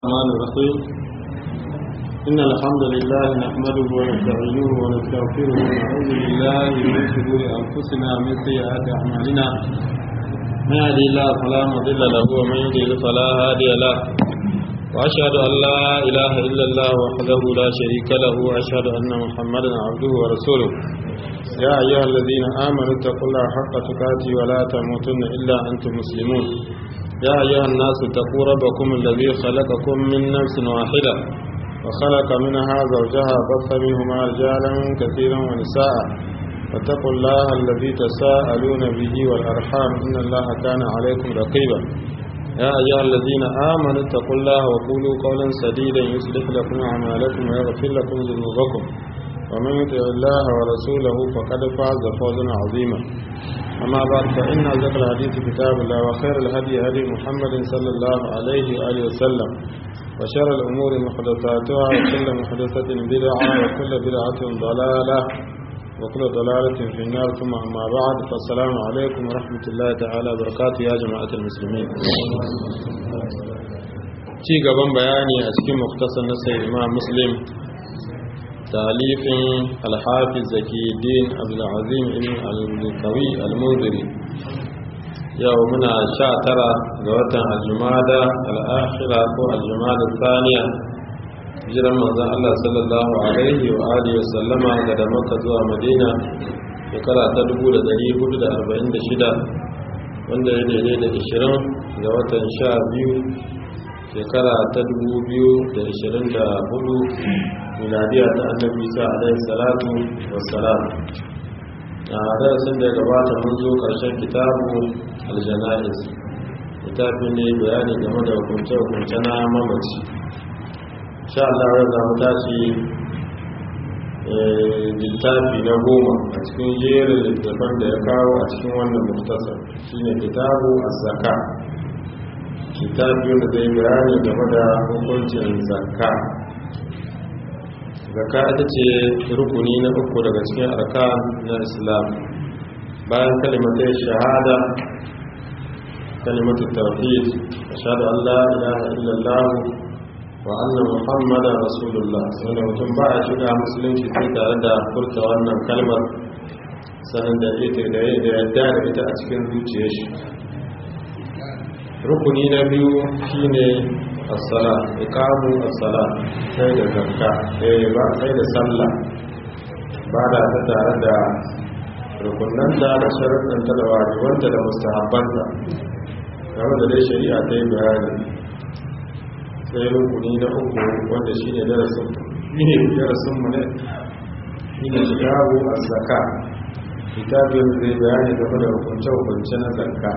الرحمن الرحيم إن الحمد لله نحمده ونستعينه ونستغفره ونعوذ بالله من شرور أنفسنا ومن سيئات أعمالنا من يهده الله فلا مضل له ومن يضلل فلا هادي له وأشهد أن لا إله إلا الله وحده لا شريك له وأشهد أن محمدا عبده ورسوله يا أيها الذين آمنوا اتقوا الله حق تقاته ولا تموتن إلا أنتم مسلمون يا أيها الناس اتقوا ربكم الذي خلقكم من نفس واحدة وخلق منها زوجها بث منهما رجالا كثيرا ونساء واتقوا الله الذي تساءلون به والأرحام إن الله كان عليكم رقيبا يا أيها الذين آمنوا اتقوا الله وقولوا قولا سديدا يصلح لكم أعمالكم ويغفر لكم ذنوبكم ومن يطع الله ورسوله فقد فاز فوزا عظيما أما بعد فإن أصدق الحديث كتاب الله وخير الهدي هدي محمد صلى الله عليه وآله وسلم وشر الأمور محدثاتها وكل محدثة بدعة وكل بدعة ضلالة وكل ضلالة في النار ثم أما بعد فالسلام عليكم ورحمة الله تعالى وبركاته يا جماعة المسلمين ci gaban bayani a cikin mukhtasar na sayyid Imam Muslim تأليف الحافظ زكي الدين عبد العظيم ابن القوي المنذري يومنا شاترة غوتا الجمادة الآخرة الجمادة الثانية جرم الله صلى الله عليه وآله وسلم قد مكة ومدينة شكرا تدبو لديه حدود 46 wanda ya daidai da 20 ga watan 12 shekara ta 2024 miladiya ta annabi isa alaihi salatu wassalam. A darasin da ya gabata mun zo karshen kitabu aljana'iz, littafin ne bayani game da hukunce-hukunce na mamaci. Sha Allah ya zamu tashi littafi na 10 a cikin jerin littafan da ya kawo a cikin wannan muktasar shine kitabu az-zaka, littafi wanda zai bayani game da hukuncin zakka. Zakka ita ce rukuni na uku daga cikin arkan na Islam bayan kalimatai shahada, kalimatu tauhid, ashhadu an la ilaha illallah wa anna muhammadar rasulullah. wanda mutum ba ya shiga musulunci sai tare da furta wannan kalmar sanin da ita da yadda da ita a cikin zuciyar shi. rukuni na biyu shine as-sala, iqamu as-sala, sai da zakka, ba sai da sallah ba da ta tare da rukunanta da sharuɗanta da wajibanta da mustahabbanta game da dai shari'a ta yi bayani. sai rukuni na uku wanda shine darasin mu ne shine kitabu az-zakka, kitabun zai bayani game da hukunce na zakka.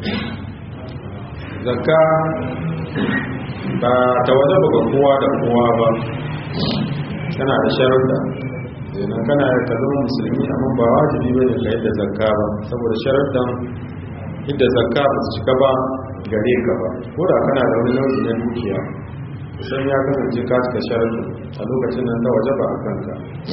Zakka ba ta wajaba ga kowa da kowa ba, tana da sharuɗa. Idan kana da kallon musulmi amma ba wajibi bane ka yadda zakka ba, saboda sharuɗan yadda zakka ba su cika ba gare ka ba, ko da kana da wani nau'i na dukiya kusan ya kasance ka cika sharuɗa a lokacin nan ta wajaba a kanka.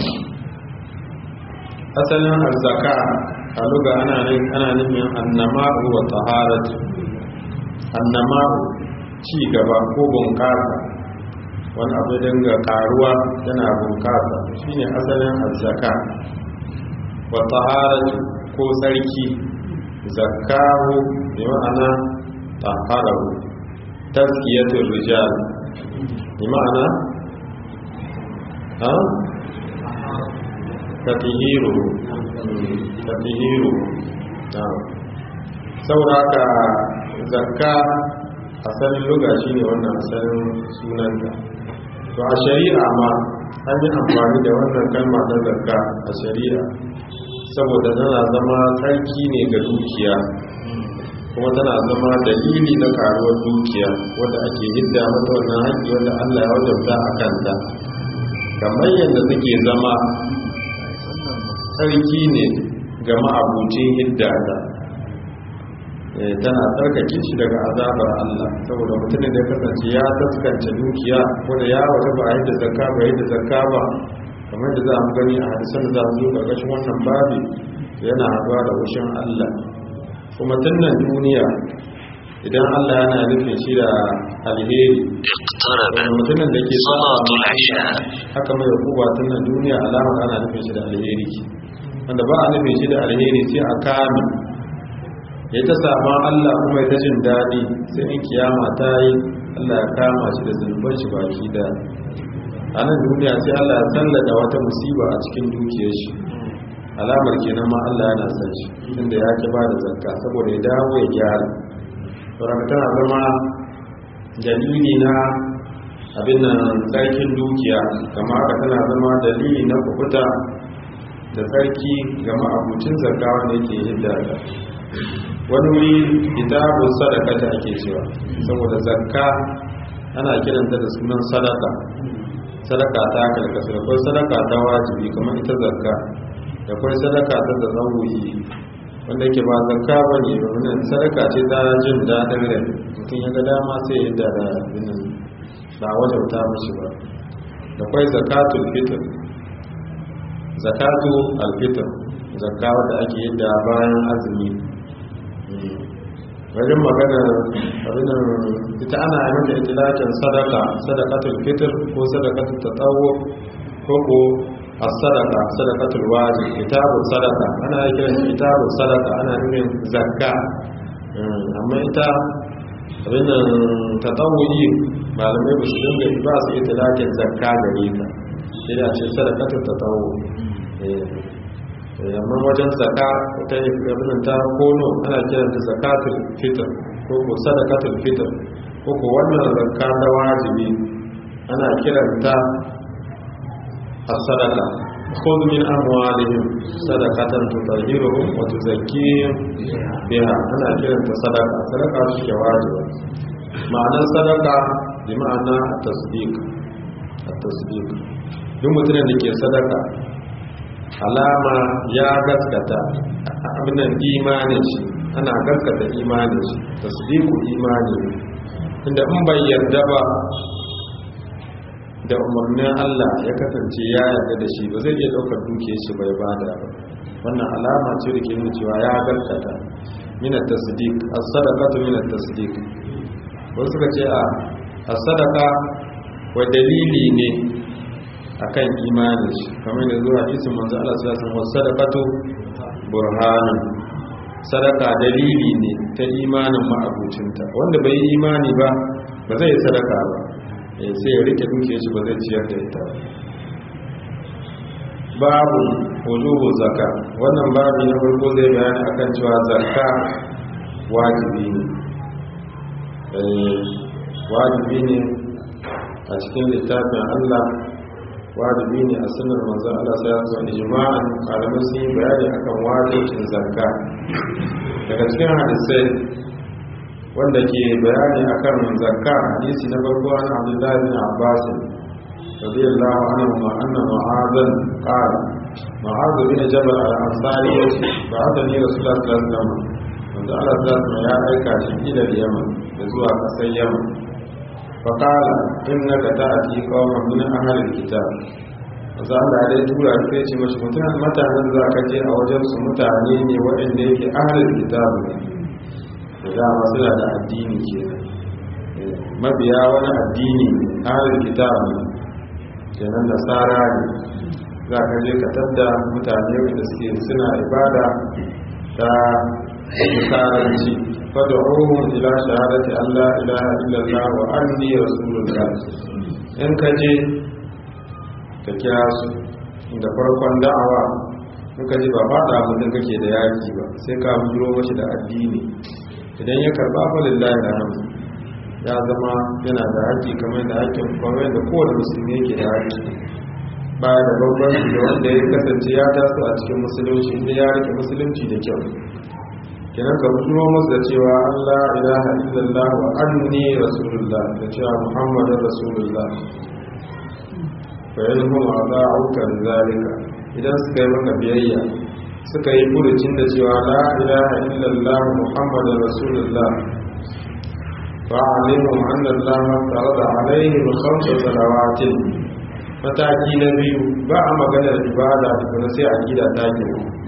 asalin arzaka a luga ana nufin annama'u wa taharatu. annama'u ci gaba ko bunƙasa, wani abu dinga karuwa yana bunƙasa, shine asalin azzaka. wa taharatu ko sarki, zakahu bi ma'ana taharahu, tazkiyatul rijal bi ma'ana tatihiru sauraka zakka asalin luga shi ne wannan asalin sunanta. to a shari'a ma an yi amfani da wannan kalma na zakka a shari'a saboda tana zama tsarki ne ga dukiya, kuma tana zama dalili na karuwar dukiya wanda ake hidda mata wannan haƙƙi wanda Allah ya wajabta a kanta, kamar yadda take zama tsarki ne ga ma'abucin hidda ta. tana tsarkake shi daga azabar Allah, saboda mutumin da ya kasance ya taskance dukiya wanda ya wata ba yadda zakka ba kamar da za mu gani a hadisan da za su zo ƙarƙashin wannan babi yana haɗuwa da wushin Allah. kuma tunan duniya idan Allah yana nufin shi da alheri mutumin da ke salatul isha haka mai hukuma tun na duniya alama ana nufin shi da alheri wanda ba a nufin shi da alheri sai a kame ya ta sama Allah kuma ya ta jin daɗi sai in kiyama ta yi Allah ya kama shi da zunuban shi baki da a nan duniya sai Allah ya sallada wata musiba a cikin dukiyar shi alamar kenan ma Allah yana san shi tunda ya ki ba da zakka saboda ya dawo ya gyara sauran tana zama dalili na abin nan tsarkin dukiya kama haka tana zama dalili na kukuta da tsarki ga ma'abucin zakka wanda yake hidda wani wuri kitabun sadaka ta ake cewa saboda zakka ana kiranta da sunan sadaka sadaka ta kalkasa da kwai sadaka ta wajibi kamar ita zakka da kwai sadaka ta da zawuyi wanda yake ba zakka ba ne domin sadaka ce ta jin daɗin rai mutum ya ga dama sai ya da binin ba wajauta mashi ba da kwai zakatul fitr zakatu alfitr zakka wadda ake yadda bayan azumi wajen magana abinan ita ana yi mata itilakin sadakatul fitr ko sadakatul tatawwu ko as-sadaqa sadaqatul wajib kitabul sadaqa ana kiran kitabul sadaqa ana nufin zakka amma ita abin tatawwi malamai ba su dinga ba su itilakin zakka gare ta sai da ce sadaqatul tatawwu amma wajen zakka ta abin ta kono ana kiran ta zakatul fitr ko sadaqatul fitr ko wannan zakka da wajibi ana kiranta الصدقة خذ من أموالهم صدقة تطهرهم وتزكيهم بها أنا كلمة صدقة صدقة شيء واجبة معنى الصدقة بمعنى التصديق duk mutumin da ke sadaka alama ya gaskata abinan imanin shi ana gaskata imanin shi tasdiqu imani inda in bai yarda ba da umarnin Allah ya kasance ya yarda da shi ba zai iya daukar dukiyar shi bai bada ba wannan alama ce da ke nuna cewa ya gaskata min at-tasdiq as-sadaqatu min at-tasdiq wasu suka ce as-sadaqa wa dalili ne akan imanin shi kamar da zuwa hadisin manzo Allah sallallahu alaihi wasallam was-sadaqatu burhanun sadaka dalili ne ta imanin ma'abucinta wanda bai yi imani ba ba zai yi sadaka ba sai ya rike dukiyar shi ba zai ciyar da ita babu wujubu zakka wannan babu na farko zai bayani akan cewa zakka wajibi ne wajibi ne a cikin littafin Allah wajibi ne a sunnar manzon Allah sai ya zo ijma'an malaman sun yi bayani akan wajibin zakka daga cikin hadisai wanda ke bayani akan zakka hadisi na farko an Abdullah bin Abbas radiyallahu anhu ma anna Mu'adh qala Mu'adh bin Jabal al-Ansari ba'athani Rasulullah sallallahu alaihi wasallam wanda Allah ya aika shi ila Yaman da zuwa kasar Yaman fa qala innaka ta'ti qauman min ahli al-kitab wanda Allah ya tura sai ce mashi mutanen da ka je a wajen su mutane ne waɗanda yake ahli al-kitab ne dama suna da addini ke mabiya wani addini ahlul kitab kenan nasara ne za ka je ka tadda mutane da suke suna ibada ta nasaranci fad'uhum ila shahadati alla ilaha illallah wa anni rasulullah in ka je ka kira su da farkon da'awa muka ji ba fada mutum kake da yaki ba sai ka bujiro mashi da addini idan ya karba fa lillahi alhamdu ya zama yana da haƙƙi kamar da haƙƙin kamar da kowane musulmi yake da haƙƙi ba da bambanci da wanda ya kasance ya taso a cikin musulunci inda ya rike musulunci da kyau kenan ka fito musu da cewa Allah ilaha illallah wa anni rasulullah da cewa muhammadun rasulullah fa yanhum a'da'uka zalika idan suka yi maka biyayya suka yi furucin da cewa la ilaha illallah muhammadun rasulullah fa alimu anna allaha farada alaihim khamsa salawatin mataki na biyu ba a maganar ibada da kuma sai aqida ta ke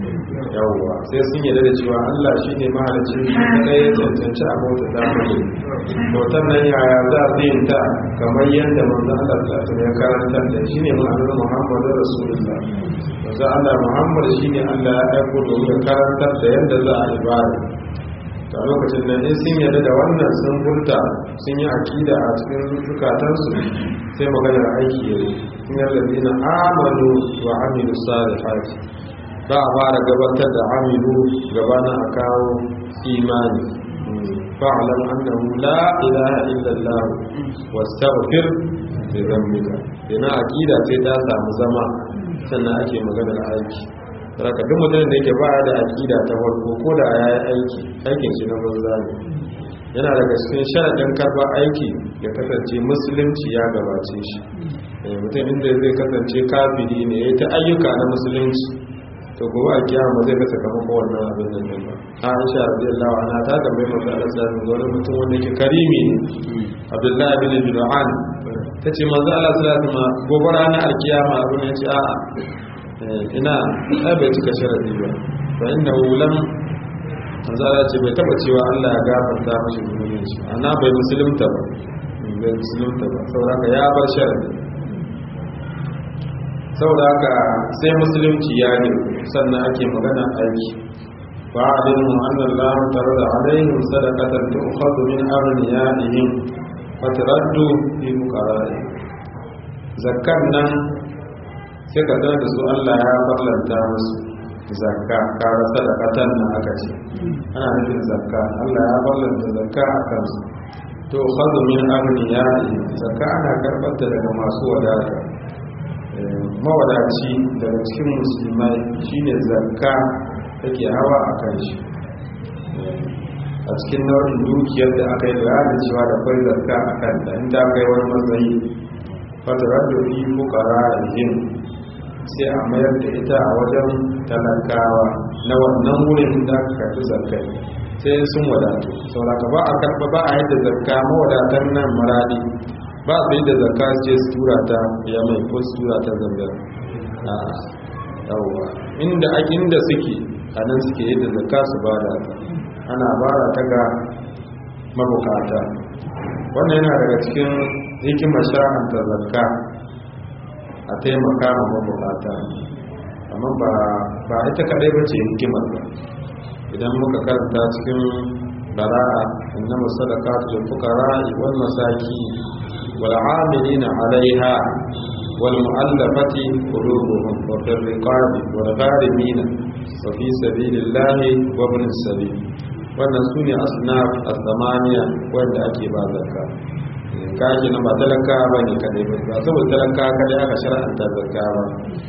yawwa sai sun yarda da cewa Allah shine mahalicci kadai ya cancanci a bauta ta mai bautar nan yaya za a yin ta kamar yadda manzo Allah sallallahu alaihi wasallam ya karanta da shine ma'anar Muhammadu Rasulullah manzo Allah Muhammad shine Allah ya aiko domin ya karantar da yadda za a ibada a lokacin nan in sun yarda da wannan sun furta sun yi akida a cikin zukatansu sai maganar aiki ya yi sun yarda na amanu wa amilu salihati ba a fara gabatar da amilu gabanin a kawo imani fa'alam annahu la ilaha illallah wastaghfir li dhanbika ina akida sai ta samu zama sannan ake maganar aiki raka duk mutum da yake ba da akida ta farko ko da ya yi aiki aikin shi na banza ne yana daga cikin sharaɗin karɓar aiki ya kasance musulunci ya gabace shi mutum inda zai kasance kafiri ne ya ta ayyuka na musulunci to gobe a kiyama zai kasa kama ko wannan abin nan ba Aisha radiyallahu anha ta tambaye manzo Allah sallallahu alaihi wasallam mutum wanda yake karimi ne Abdullah bin Jur'an tace manzo Allah sallallahu alaihi wasallam gobe ranar alkiyama abin ya ce a'a ina bai cika sharadi ba fa inda wulan azara ce bai taba cewa Allah ya gafarta mashi zunubin shi ana bai musulunta ba saboda ya bar sharadi saboda haka sai musulunci ya ne sannan ake magana aiki fa alimu anna Allah tarada alaihim sadaqatan tu'khadhu min aghniyaihim wa turaddu fi fuqara'ihim zakkan nan sai ka sanar da su Allah ya farlanta musu zakka kara sadaqatan nan aka ce ana nufin zakka Allah ya farlanta zakka a kansu to khadhu min aghniyaihim zakka ana karbar ta daga masu wadata mawadaci daga cikin musulmai shine zakka take hawa a kan shi a cikin nau'in dukiyar da aka yi bayanin cewa da kwai zakka a kanta in ta kai wani matsayi fatarar da fi fuqara'ihim sai a mayar da ita a wajen talakawa na wannan wurin da aka karfi zakkai sai sun wadatu sauraka ba a karba ba a yadda zakka mawadatan nan maradi ba su yi da zakka su ce su tura ta ya mai ko su tura ta zangar a yawwa inda suke a nan suke yi da zakka su ba da ana bara ta ga mabukata wannan yana daga cikin hikimar shar'anta zakka a taimaka ma mabukata amma ba ita kadai ba ce hikimar ba idan muka karanta cikin bara'a innama sadaqatu lil fuqara'i wal masaki wal 'amilina 'alayha wal mu'allafati qulubuhum wa fil riqabi wal gharimina wa fi sabilillahi wa ibn as-sabil wannan sune asnaf az-zamaniya wanda ake ba zakka kaji na ba talaka ba ne kadai ba saboda talaka kadai aka shar'anta zakka ba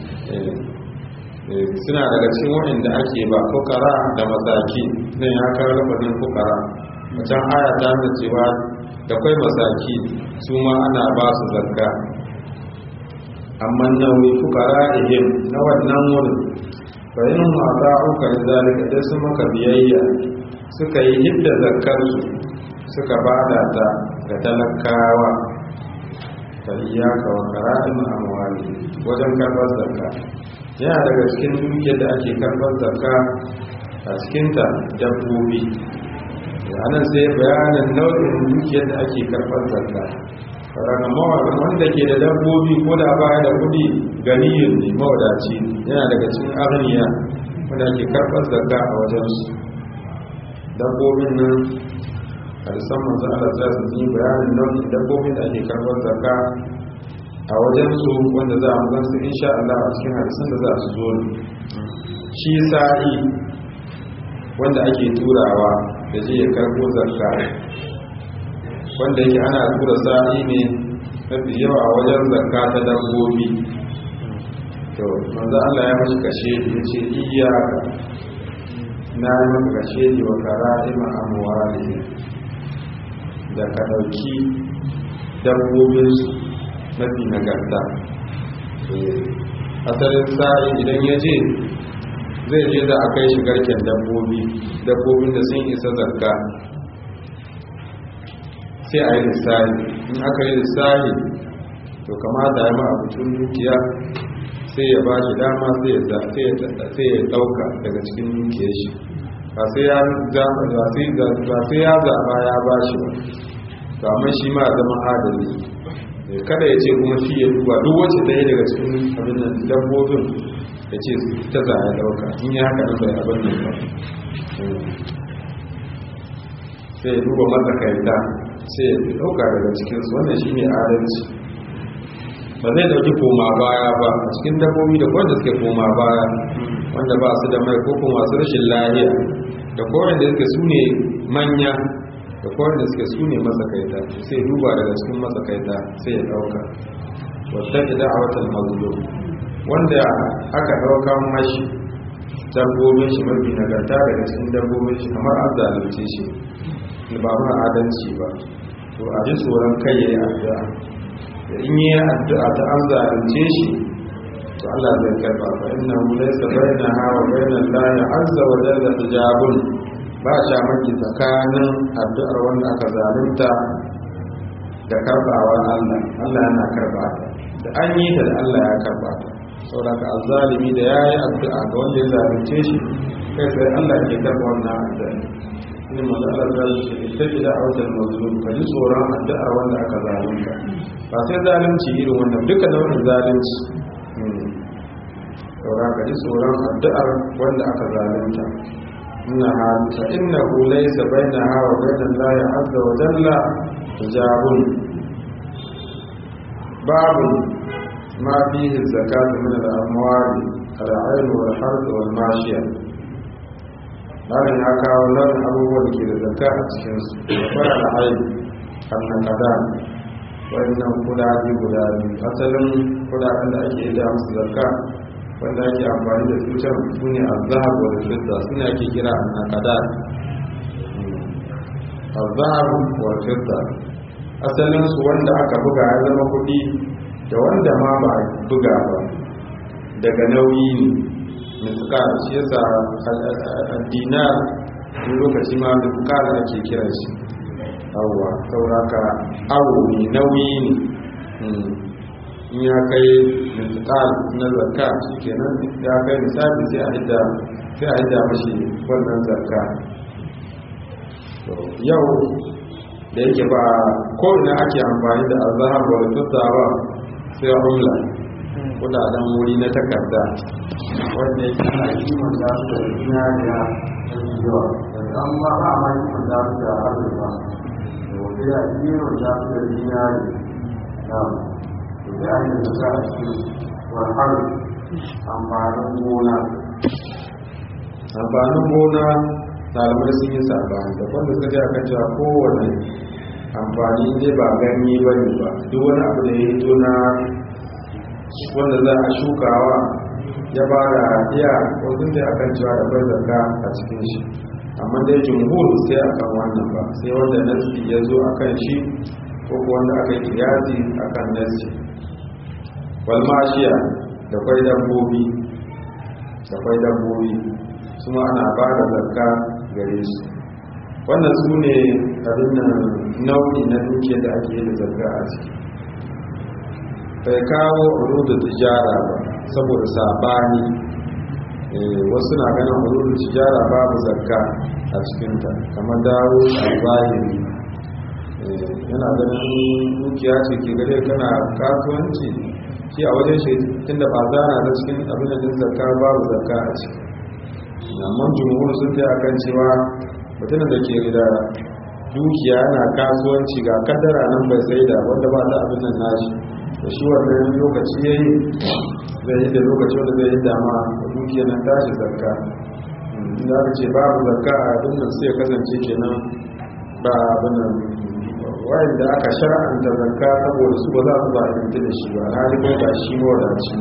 suna daga cikin waɗanda ake ba fukara da masaki nan ya kawo lafazin fukara a can aya ta nuna cewa da kwai masaki su ma ana ba su zakka amma nauyi fukara ihim na wannan wurin bayan ma za a uka da zalika dai su maka biyayya suka yi hidda zakkarsu suka bada ta ga talakawa ta iyaka wa qara'im amwali wajen karbar zakka yana daga cikin dukiyar da ake karbar zakka a cikinta dabbobi anan sai bayanin nau'in dukiyar da ake karbar zakka ragamawar wanda ke da dabbobi ko da baya da kudi ganiyin ne mawadaci yana daga cikin agniya wanda ake karbar zakka a wajensu dabbobin nan hadisan manzo Allah za su yi bayanin nau'in dabbobin da ake karbar zakka a wajen su wanda za mu gansu insha Allah a cikin hadisan da za su zo shi sa'i wanda ake turawa da je ya karbo zakka wanda yake ana tura sa'i ne mafi yawa a wajen zakka ta dabbobi to manzo Allah ya mashi kashe ya ce iyaka na yi maka kashe ne wa kara'ima amwali da ka ɗauki dabbobinsu mafi nagarta asalin sa'i idan ya je zai je da aka yi shigarken dabbobin da sun isa zakka sai a yi lissahi in aka yi lissahi to kamata ya ma abincin dukiya sai ya ba shi dama sai ya ɗauka daga cikin dukiyar shi ba sai ya zaɓa ya ba shi ba amma shi ma zama adali kada ya ce kuma shi ya duba duk wacce ɗaya daga cikin abin nan dabbobin ya ce ta za ya ɗauka in ya haka nan bai abin nan ba sai ya duba matsakaita sai ya ɗauka daga cikinsu wannan shi ne adalci ba zai ɗauki koma baya ba a cikin dabbobi da kowanda suke koma baya wanda ba su da mai ko kuma masu rashin lahiya da kowanda suke su ne manya da kowanda suke su ne matsakaita sai duba daga cikin matsakaita sai ya ɗauka wadda ida a watan mazulun wanda aka ɗauka mashi dabbobin shi mafi nagarta daga cikin dabbobin shi kamar an zalunce shi ba muna adalci ba to a ji tsoron kai ya yi addu'a da in yi addu'a ta an zalunce shi to Allah zai karba fa inna hu laysa bainaha wa bainal lahi azza wa jalla hijabun ba sha maki tsakanin addu'ar wanda aka zalunta da karbawa Allah yana karba ta da an yi ta da Allah ya karba ta saboda ka azzalimi da yayi addu'a ga wanda ya zalunce shi kai sai Allah ke karba wannan addu'a ne manzo Allah ya ce ita da awtal mazlum ka ji tsoron addu'ar wanda aka zalunta ba sai zalunci irin wannan duka nau'in zalunci saura ka ji tsoron addu'ar wanda aka zalunta innahu laysa bainaha wa bainal lahi azza wa jalla hijabun babu ma fihi zakatu min al-amwali al-ayn wal harth wal mashiya bayan ya kawo nan abubuwan da ke da zakka a cikinsu da fara da aini hannun kada wannan kudade guda biyu asalin kudaden da ake da musu zakka wanda ake amfani da su can su ne azhar wa fidda suna ake kira annaqada azhar wa fidda asalin su wanda aka buga ya zama kudi da wanda ma ba buga ba daga nauyi ne misqal shi yasa dinar wani lokaci ma misqal ake kiran shi awwa sauraka awo ne nauyi ne in ya kai misqal na zakka shikenan ya kai misali sai a hidda mashi wannan zakka yau da yake ba ko ina ake amfani da azhar wa fidda ba sai umla kudaden wuri na takarda wanda yake ana kiman da su da dinariya da yawa dan ma ba ma kiman da su da azurfa da wanda ya kiman da su da dinari da ya yi da ta cikin warhar amfanin gona ɗalibai sun yi sabani da wanda suka ji akan cewa kowane amfani ne ba ganye ba ne ba duk wani abu da ya yi tona wanda za a shukawa ya ba da iya wasu da akan cewa da bai zarga a cikin shi amma dai jumhur sai akan wannan ba sai wanda nasi ya zo akan shi ko wanda aka yi kiyasi akan nasi walmashiya da kwai dabbobi su ma ana ba da zarga gare su wannan su ne abin nan nau'i na dukiya da ake yi da zarga a ciki bai kawo urudu tijara ba saboda sabani wasu na ganin urudu tijara babu zakka a cikinta kamar dawo al-zahiri yana ganin dukiya ce ke gare kana kasuwanci shi a wajen shi tunda ba zana da cikin abin da zakka babu zakka a ciki amma jumhur sun ta akan cewa mutum da ke da dukiya yana kasuwanci ga kaddara nan bai sai da wanda ba ta abin nan nashi da shi wannan lokaci ya yi zai yi da lokaci wanda zai yi dama da dukiya nan tashi zakka inda aka ce babu zakka a abin nan sai kasance kenan ba abin nan wayan da aka shar'anta zakka saboda su ba za su ba a da shi ba na rikai ba shi mawadaci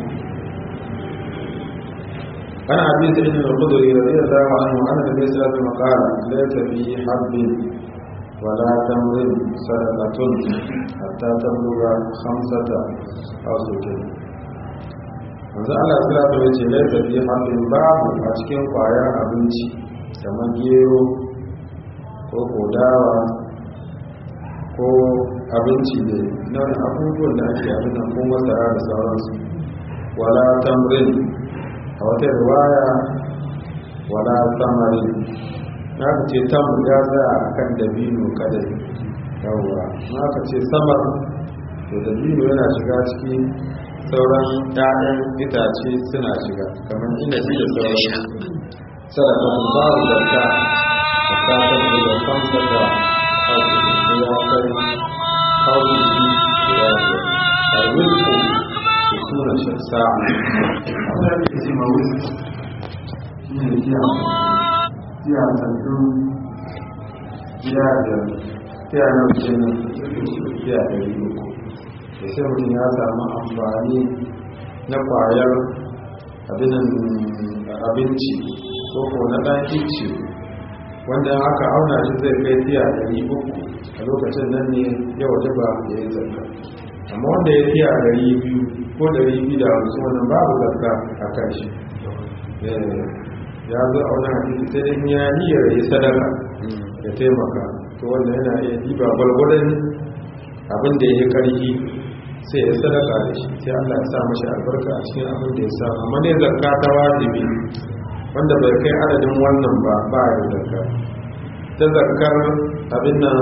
ana abin da ibn al-qudri radiyallahu anhu anna nabiy sallallahu alaihi wasallam qala laysa fi habbin ولا تمر صدقة حتى تبلغ 5 أو 6 manzo Allah sallallahu alaihi wasallam ya ce fi habbin babu a cikin kwayar abinci kamar gero ko dawa ko abinci ne na abubuwan da ake abin nan ko masara da sauransu wala tamrin a wata riwaya wala samarin na ka ce tamu ya tsaya a kan dabino kadai yawwa na ka ce samar to dabino yana shiga ciki sauran ƴaƴan itace suna shiga kamar inabi da sauran sadakatun babu zakka a kasar da fanta da ya kai kawuki da wilku da suna shasa a wani ake ma wilku shi ne kiya tattun kiya da kiya na wuce ne kiya da wilku da sai mutum ya samu amfani na kwayar abinci ko na ɗan ice wanda aka auna shi zai kai tiya 300 a lokacin nan ne ya waje ba ya yi zarka amma wanda ya tiya 200 ko 250 wannan babu zarka a kan shi ya zo a wani hadisi sai dai ya niyyar ya sadaka ya taimaka to wanda yana iya diba gwalgwadon abin da ya yi karfi sai ya sadaka da shi sai Allah ya sa mashi albarka a cikin abin da ya samu amma ne zakka ta wajibi wanda bai kai adadin wannan ba ya zakka ta zakkar abin nan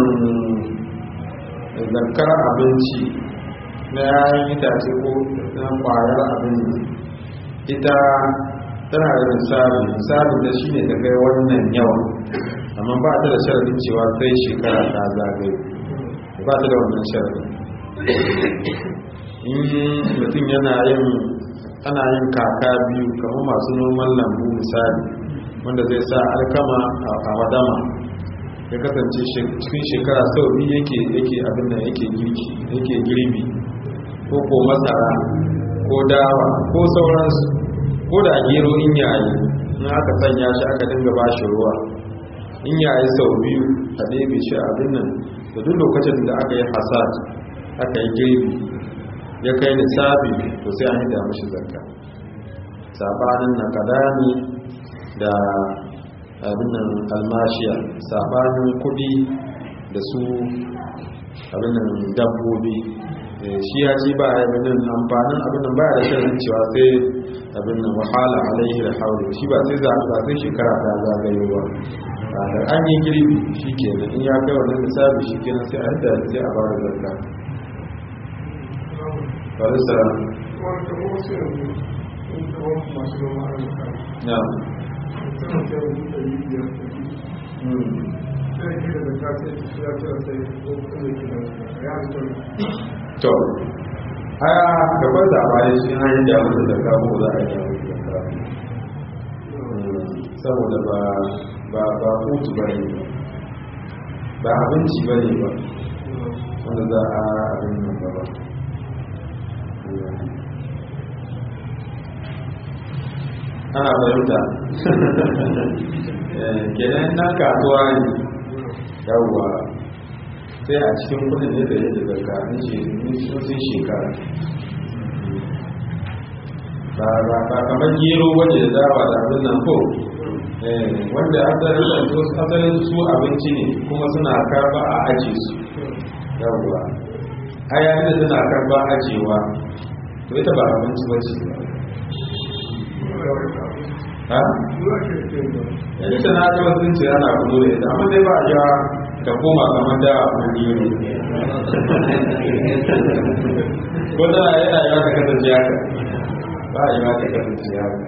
zakkar abinci na yayin itace ko na kwayar abin ita tana da misali da shi ne ta kai wannan yawan amma ba ta da sharadin cewa sai shekara ta zagaye ba ta da wannan sharadin in mutum ana yin kaka biyu kamar masu noman lambu misali wanda zai sa alkama a wadama ya kasance cikin shekara sau biyu yake abin da yake girbi ko masara ko dawa ko sauransu ko da gero in yayi in aka sanya shi aka dinga ba shi ruwa in yayi sau biyu a ɗebe shi abin nan da duk lokacin da aka yi hasad aka yi girbi ya kai lissafi to sai an yi da mashi zakka sabanin na kadami da abinnan almashiya sabanin kudi da su abinnan dabbobi shi ya ji ba a abinnan amfanin abinnan ba da shirin cewa sai abinnan wahala alaihi da haure shi ba sai shekara ta zagayewa da an yi girbi shi kenan in ya kai wannan lissafi shi kenan sai a yadda sai a ba da zakka Barista. Ya. To, haya gabar da bayan shi hanyar da mutu da kamo za a yi da saboda ba hutu ba ne ba abinci ba ne ba wanda za a abin nan ba ana fahimta kenan nan kasuwa ne yawwa sai a cikin kudin ne da yadda daga sun shekara ba kamar gero waje da dawa da abin nan ko wanda asalin su abinci ne kuma suna karba a aji su yawwa hayanin da suna karba ajewa to ita ba abinci wace ha? yanzu ta na ta wasu ce ana kudu da ita amma dai ba a yawa ta koma kamar da abin gero ko tana yana yawa ta kasance haka ba a yawa ta kasance haka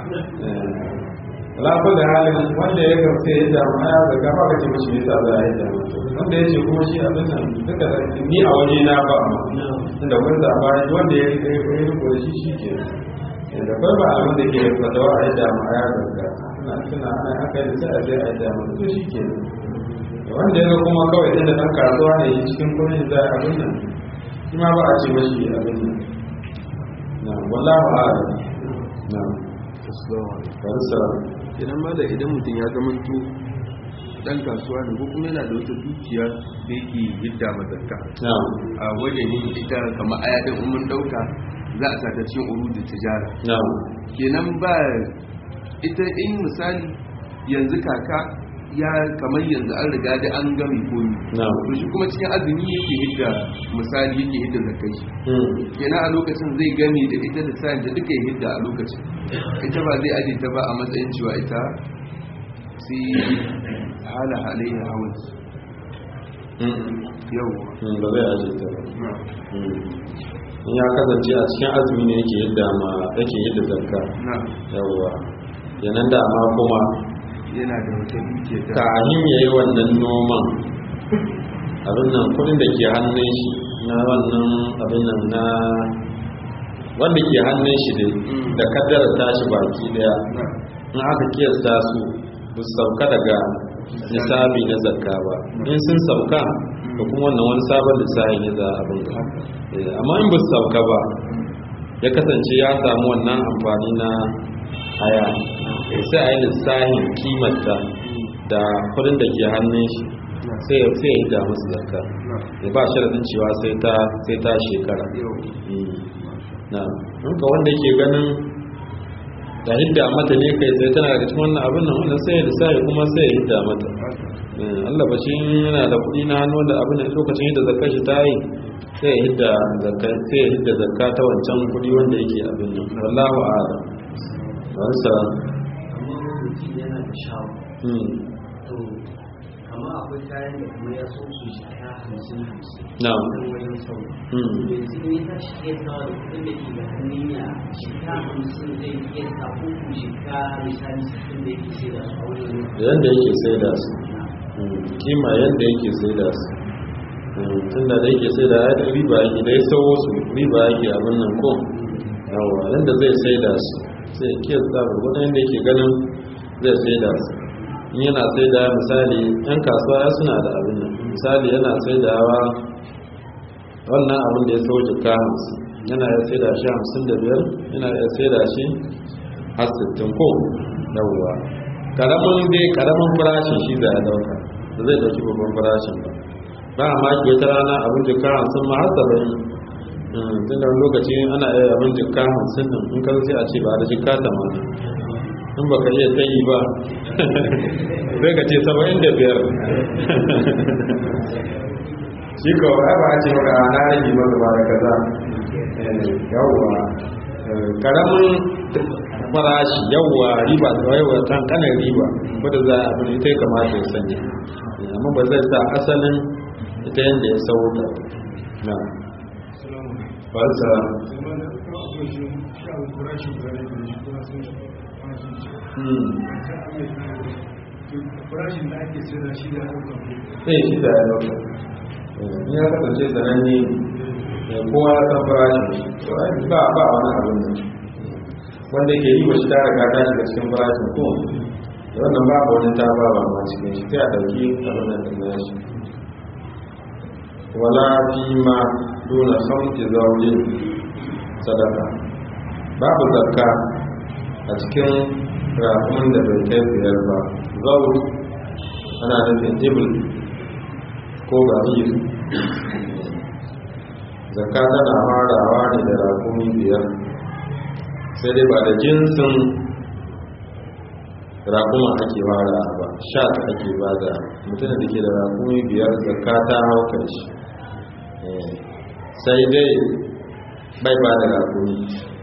lafi da halin wanda ya gamsa ya damu ya zaga ba ka ce mashi nisa za a yi damu wanda ya ce kuma shi abin nan duka da ni a waje na ba ma inda kun zaba wanda ya riko da shi shi ke da kwai ba abin da ke fatawa a yi damu ya zaga suna ana haka da sai a je a yi damu to shi ke wanda ya ga kuma kawai inda ɗan kasuwa ne cikin kudin za a abin nan shi ma ba a ce mashi abin nan na wallahu a'lam na assalamu idan ma da idan mutum ya zama to dan kasuwa ne ko kuma yana da wata dukiya da yake yadda mazarka a wajen yin ita kamar ayatun umar dauka za a sata cikin urudin tijara kenan ba ita in misali yanzu kaka ya kamar yanzu an riga da an gami komi to shi kuma cikin azumi yake hidda misali yake hidda zakai kenan a lokacin zai gami da ita da sa'in da duka ya hidda a lokacin ita ba zai aje ta ba a matsayin cewa ita sai halayya hawan yau ba zai aje ta ba in ya kasance a cikin azumi ne yake yadda zakka yawwa yanan da ma kuma yana da wata dukiya ta kahin yayi wannan noman abin nan kudin da ke hannun shi na wannan abin nan na wanda ke hannun shi dai da kaddara tashi baki daya in aka kiyasta su bu sauka daga nisabi na zakka ba in sun sauka da kuma wannan wani sabon lissafi ne za abin da amma in ba su sauka ba ya kasance ya samu wannan amfani na haya sai a yi lissafin kimarta da kudin da ke hannun shi sai ya yi da musu zakka ya ba sharadin cewa sai ta shekara na ka wanda ke ganin da hidda mata ne kai sai tana da cikin wannan abin nan wannan sai ya lissafi kuma sai ya hidda mata Allah ba shi yana da kuɗi na hannu da abin da lokacin yadda zakka shi ta yi sai ya hidda zakka ta wancan kuɗi wanda yake abin nan wallahu a'lam wansa amma mutum yana da shawo to kama akwai kayan da kuma ya so su shi kaya 50-50 na wajen sau yanzu ne ta shi iya sawa da kudin da ke da hannun ya shika 50 zai iya sako ku shika misali 60 da yake sai da su a wajen yadda yake sai da su kima yadda yake sai da su tun da yake sai da ya riba yake da ya sauwo su riba yake abin nan ko yawa yadda zai sai da su sai ke tsabar waɗanda yake ganin zai sai da su in yana sai da misali yan kasuwa ya suna da abin nan misali yana sai da yawa wannan abin da ya sau jika 50 yana ya sai da shi 55 yana ya sai da shi har 60 ko yawwa karamin farashin shi da ya dauka da zai dauki babban farashin ba a maki wata rana abin jika 50 ma har 70 tun da lokaci ana iya abin jika 50 nan in kan sai a ce ba da jika 80 in baka iya tayi ba zai ka ce 75 shi kawai ba a ce maka na rage maka ba da kaza yawwa karamin farashi yawwa riba da yawwa kankanin riba wadda za a abin ita ya kamata ya sanya amma ba zai sa asalin ita yadda ya sauta na falsa farashin da ake sai da shi da ɗaukar shi da ya ɗaukar in ya kasance sananne kowa ya san farashin ba wani abin nan wanda ke yi wa shi tara ka tashi da cikin farashin ko da wannan ba wani ta ba ma cikin shi sai a ɗauki abin nan da shi wala fi ma dole sauki zaune sadaka babu zakka a cikin rakumin da bai kai biyar ba zaune ana nufin ibil ko gabir zakka tana farawa ne da rakumi biyar sai dai ba da jinsin rakuma ake fara ba sha ta ake ba da mutum da ke da rakumi biyar zakka ta haukar shi sai dai bai ba da rakumi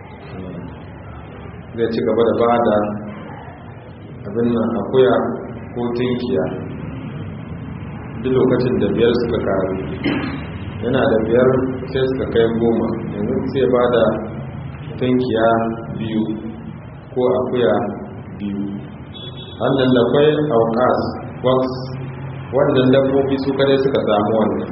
zai ci gaba da ba da abin nan akuya ko tunkiya duk lokacin da biyar suka karu yana da biyar sai suka kai 10 yanzu sai ba da tunkiya 2 ko akuya 2 wannan da kwai aukas wax wannan dabbobi su kadai suka samu wannan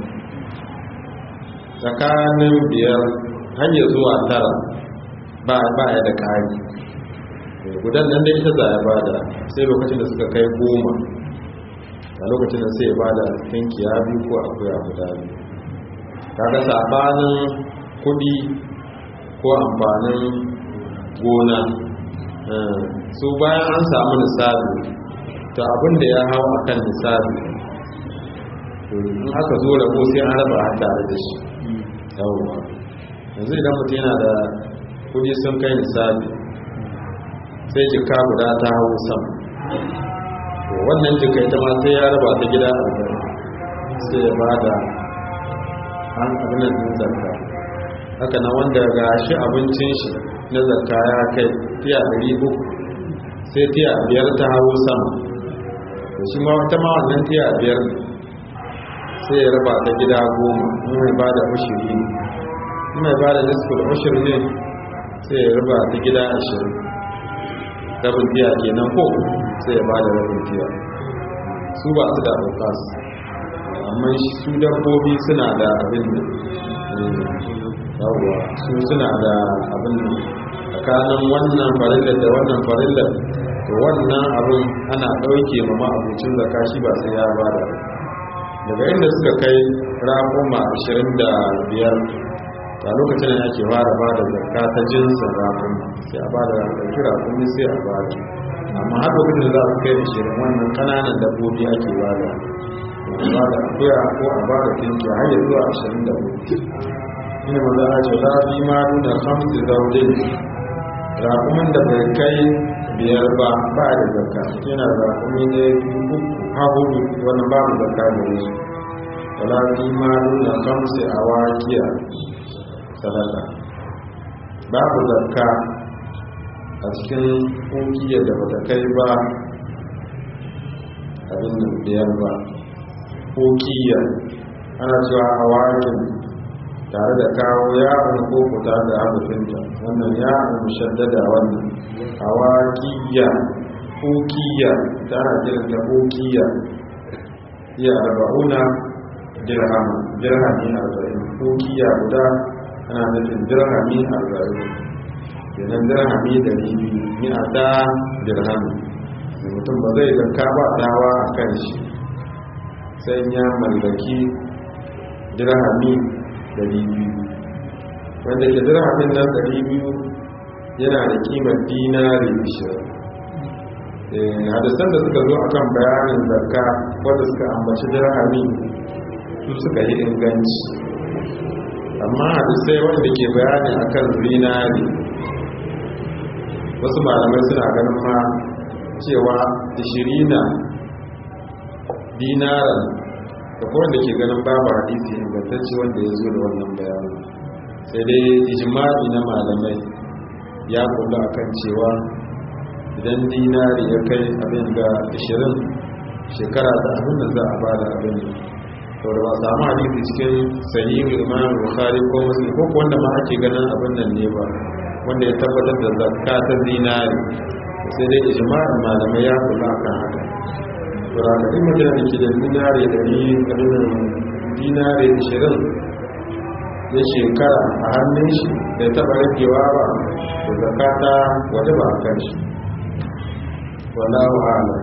tsakanin biyar hanyar zuwa 9 ba ya da kari gudan nan da ita za a bada sai lokacin da suka kai 10 a lokacin da sai ya bada tunkiya 2 ko akuya guda 2 kaga sabanin kudi ko amfanin gona su bayan an samu nisabi to abin da ya hau akan nisabi in aka zo rabo sai an raba a tare da shi yawon yanzu idan mutum yana da kudi sun kai nisabi sai jika guda ta hau sam wannan jika ita ma sai ya raba ta gida 40 sai ya bada an abinan din zakka. Haka na wanda ga shi abincin shi na zakka ya kai tiya 300 sai tiya 5 ta hawo sama, da shi ma wata ma wannan tiya 5 sai ya raba ta gida 10 in mai bada ushiri ne, in mai bada nisful ushiri ne sai ya raba ta gida 20, rabin tiya kenan ko sai ya bada rabin tiya. Su ba su da bukas, amma su dabbobi suna da abin da yawwa, su suna da abin da tsakanin wannan farillar da wannan farillar, to wannan abin ana ɗauke ma ma'abucin zaka shi ba sai ya bada. Daga inda suka kai raƙuma 25 a lokacin da ake fara bada zakka ta jinsin raƙuma, sai a bada ɗauki raƙumi sai a bada. Amma har lokacin da za su kai 20 wannan ƙananan dabbobi ake bada, a bada akuya ko a bada tinki har ya zuwa 24. Ina maza a ce za fi ma nuna 5 zaujin, raƙumin da bai kai 5 ba da zakka, yana raƙumi ne 3 wannan babu zakka da su. Wala fi ma nuna 5 awakiya sadaka, babu zakka a cikin ƙungiyar da bata kai ba abin da 5 ba. Ƙungiyar ana cewa awakin tare da kawo ya'un ko kuta da harufinta, wannan ya'un mushaddada, wannan awakiyya ƙungiyya ta ana kiranta ƙungiyya iya 40 dirhami 40, ƙungiyya guda ana nufin dirhami 40, yanar dirhami 200 ni a ta dirhami. da mutum ba zai zakka ba dawa a kan shi sai ya mallaki dirhami 200, wanda ke dirhamin nan 200 yana da kimar dinari 20. hadisan da suka zo akan bayanin zakka wanda suka ambaci dirhami su suka yi inganci, amma hadisai wanda ke bayani akan zinari wasu malamai suna ganin ma cewa 20 dinaran da kuma wanda ke ganin babu hadisi ingantacce wanda ya zo da wannan bayanin, sai dai ijma'i na malamai ya kula akan cewa idan dinari ya kai abin ga 20 shekara da abin da za a bada abin to da ba samu hadisi cikin sahihu Imam Bukhari ko Muslim ko wanda ma ake ganin abin nan ne ba wanda ya tabbatar da zakka ta dinari, sai dai ijma'in malamai ya kula akan haka. to da ka mutum da ke da dinari da dinari 20 ya shekara a hannun shi da taba ragewa ba to zakka ta wajaba a kan shi. wallahu a'lam.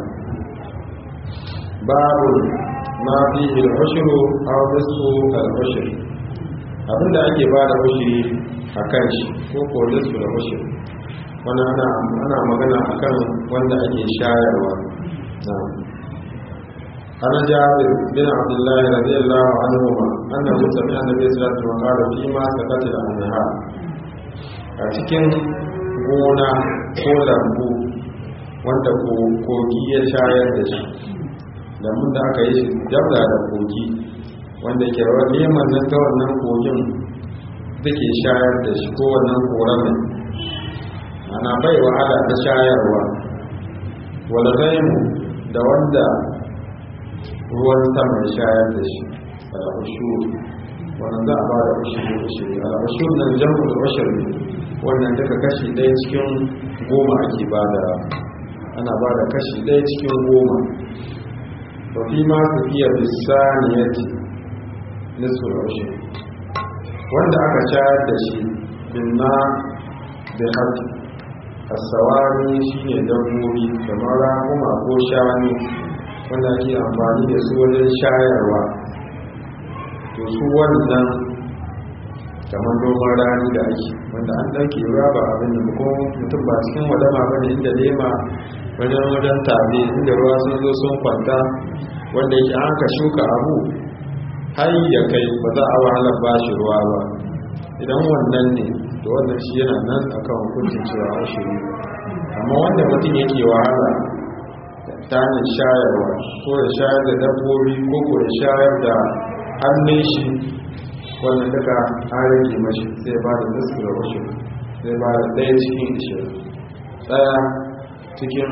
babu ma fihi al-ushru aw nisfu al-ushr, abinda ake ba da ushri akan shi ko ko nisfu al-ushr, wannan ana magana akan wanda ake shayarwa. na'am. ana Jabir bin Abdullah radiyallahu anhu annahu sami'a annabi sallallahu alaihi wasallam qala fi ma sakata al-anhar, a cikin gona ko lambu wanda kogi ya shayar da shi, lambun da aka yi shi dabda da kogi wanda ke rawar neman nan ta wannan kogin take shayar da shi ko wannan koramin ana bai wahala ta shayarwa. wala zaimu da wanda ruwan sama ya shayar da shi al-ushur, wannan za a ba da ushuri. al-ushur nan jam'u da ushur ne, wannan daga kashi 1 cikin 10 ake ba da, ana ba da kashi 1 cikin 10. wafi ma tafiya bisaniyati nisfu al-ushur, wanda aka shayar da shi binna da haƙi asawari shine dabbobi kamar raƙuma ko shanu wanda ake amfani da su wajen shayarwa, to su wannan kamar noman rani da ake wanda an ɗauke ruwa ba abin da ko mutum ba cikin wadama ba ne inda lema wajen tabe inda ruwa sun zo sun kwanta, wanda yake an ka shuka abu har ya kai ba za a wahalar ba shi ruwa ba. idan wannan ne to wannan shi yana nan akan hukuncin cewa a shiri. amma wanda mutum yake wahala ta hanyar shayarwa ko ya shayar da dabbobi ko ko ya shayar da hannun shi wannan duka an rage mashi sai ba da nisfu da wasu sai ba da ɗaya cikin 20 ɗaya cikin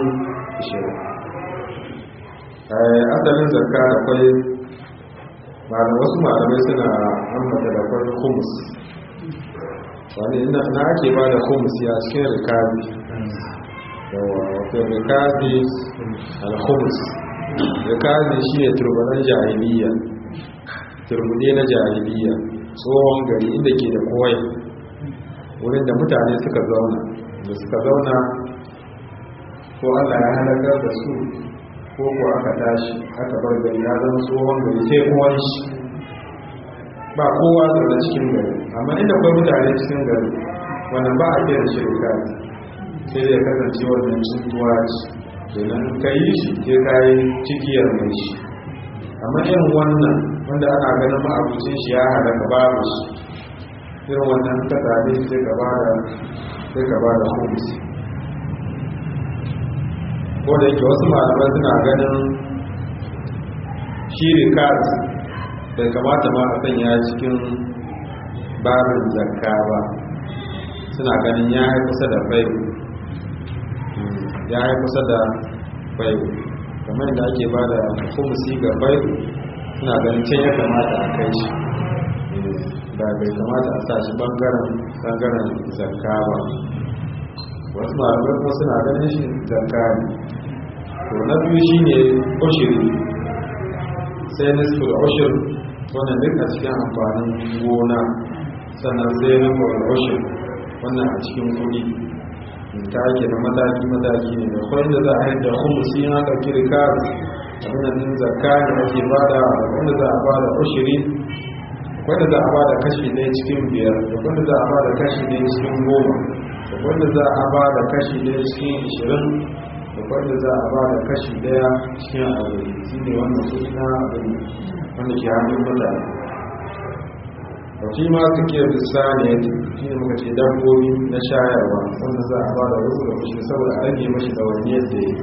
20 asalin zakka da kwai wasu malamai suna ambata da kwai humus wani na ake ba da humus ya cikin rikazi wato rikazi al-humus rikazi shi ne turbanan jahiliya turbude na jahiliya tsohon gari inda ke da kowai wurin da mutane suka zauna ko Allah ya halakar da su ko ko aka tashi aka bar gari ya zama tsohon gari sai kowai shi ba kowa da cikin gari amma inda kwai mutane cikin gari wannan ba a kera shirka sai da kasance wannan cintuwa ce kenan ka yi shi sai ka yi cikiyar mai shi amma irin wannan wanda ana ganin ma'abucin shi ya halaka babu shi irin wannan ka same sai ka ba da hukunci ko da yake wasu malamai suna ganin shi rikas bai kamata ma a sanya cikin babin zakka ba suna ganin ya yi kusa da bayu kamar da ake ba da humusi ga bayu suna ganin can ya kamata a kai shi da bai kamata a sa shi bangaren zakka ba wasu malamai kuma suna ganin shi zakka ne to na biyu shi ne ushiri sai nisfu da ushir wannan duk a cikin amfanin gona sannan sai nisfu da ushir wannan a cikin kudi ta ake na mataki ne da kwan da za a yi da humusi ya ɗauki rikar abin zakka da ake bada wanda za a bada ushiri wanda za a bada kashi ɗaya cikin 5 da wanda za a bada kashi ɗaya cikin 10 da wanda za a bada kashi ɗaya cikin 20 da wanda za a bada kashi ɗaya cikin 40 shi ne wannan su na abin wanda ke hannun mutane wafi ma su ke bisani ya shi ne muka ce dabbobi na shayarwa wanda za a bada wasu da kushi saboda a rage mashi da wani yadda ya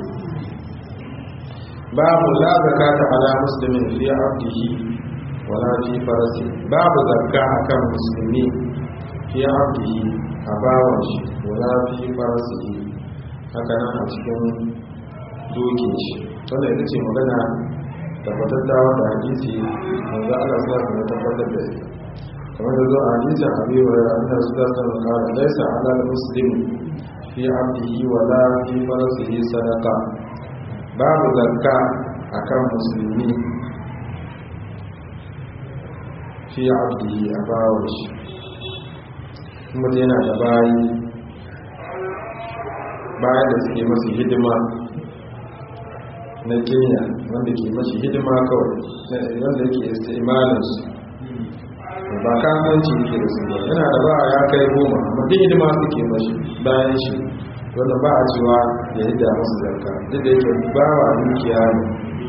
babu la zakata ala muslimin fi abdihi wala fi farasi babu zakka akan musulmi fi abdihi a bawan shi wala fi farasi haka nan a cikin dokin shi wannan ita ce magana tabbatattawa da hadisi wanda Allah ya sa tabbatar da ita kamar da zo a hadisin Abi Hurairah Allah subhanahu wa ta'ala laysa ala al-muslim fi abdihi wala fi farasihi sadaqa babu zakka akan musulmi fi abdihi a bawon shi kuma yana da bayi da suke masu hidima na kenya wanda ke mashi hidima kawai wanda yake istimalin su ba kasuwanci yake da su yana da ba ya kai 10 amma duk hidima suke mashi bayan shi wanda ba a cewa ya yi da masu zarka duk da yake ba wa dukiya ne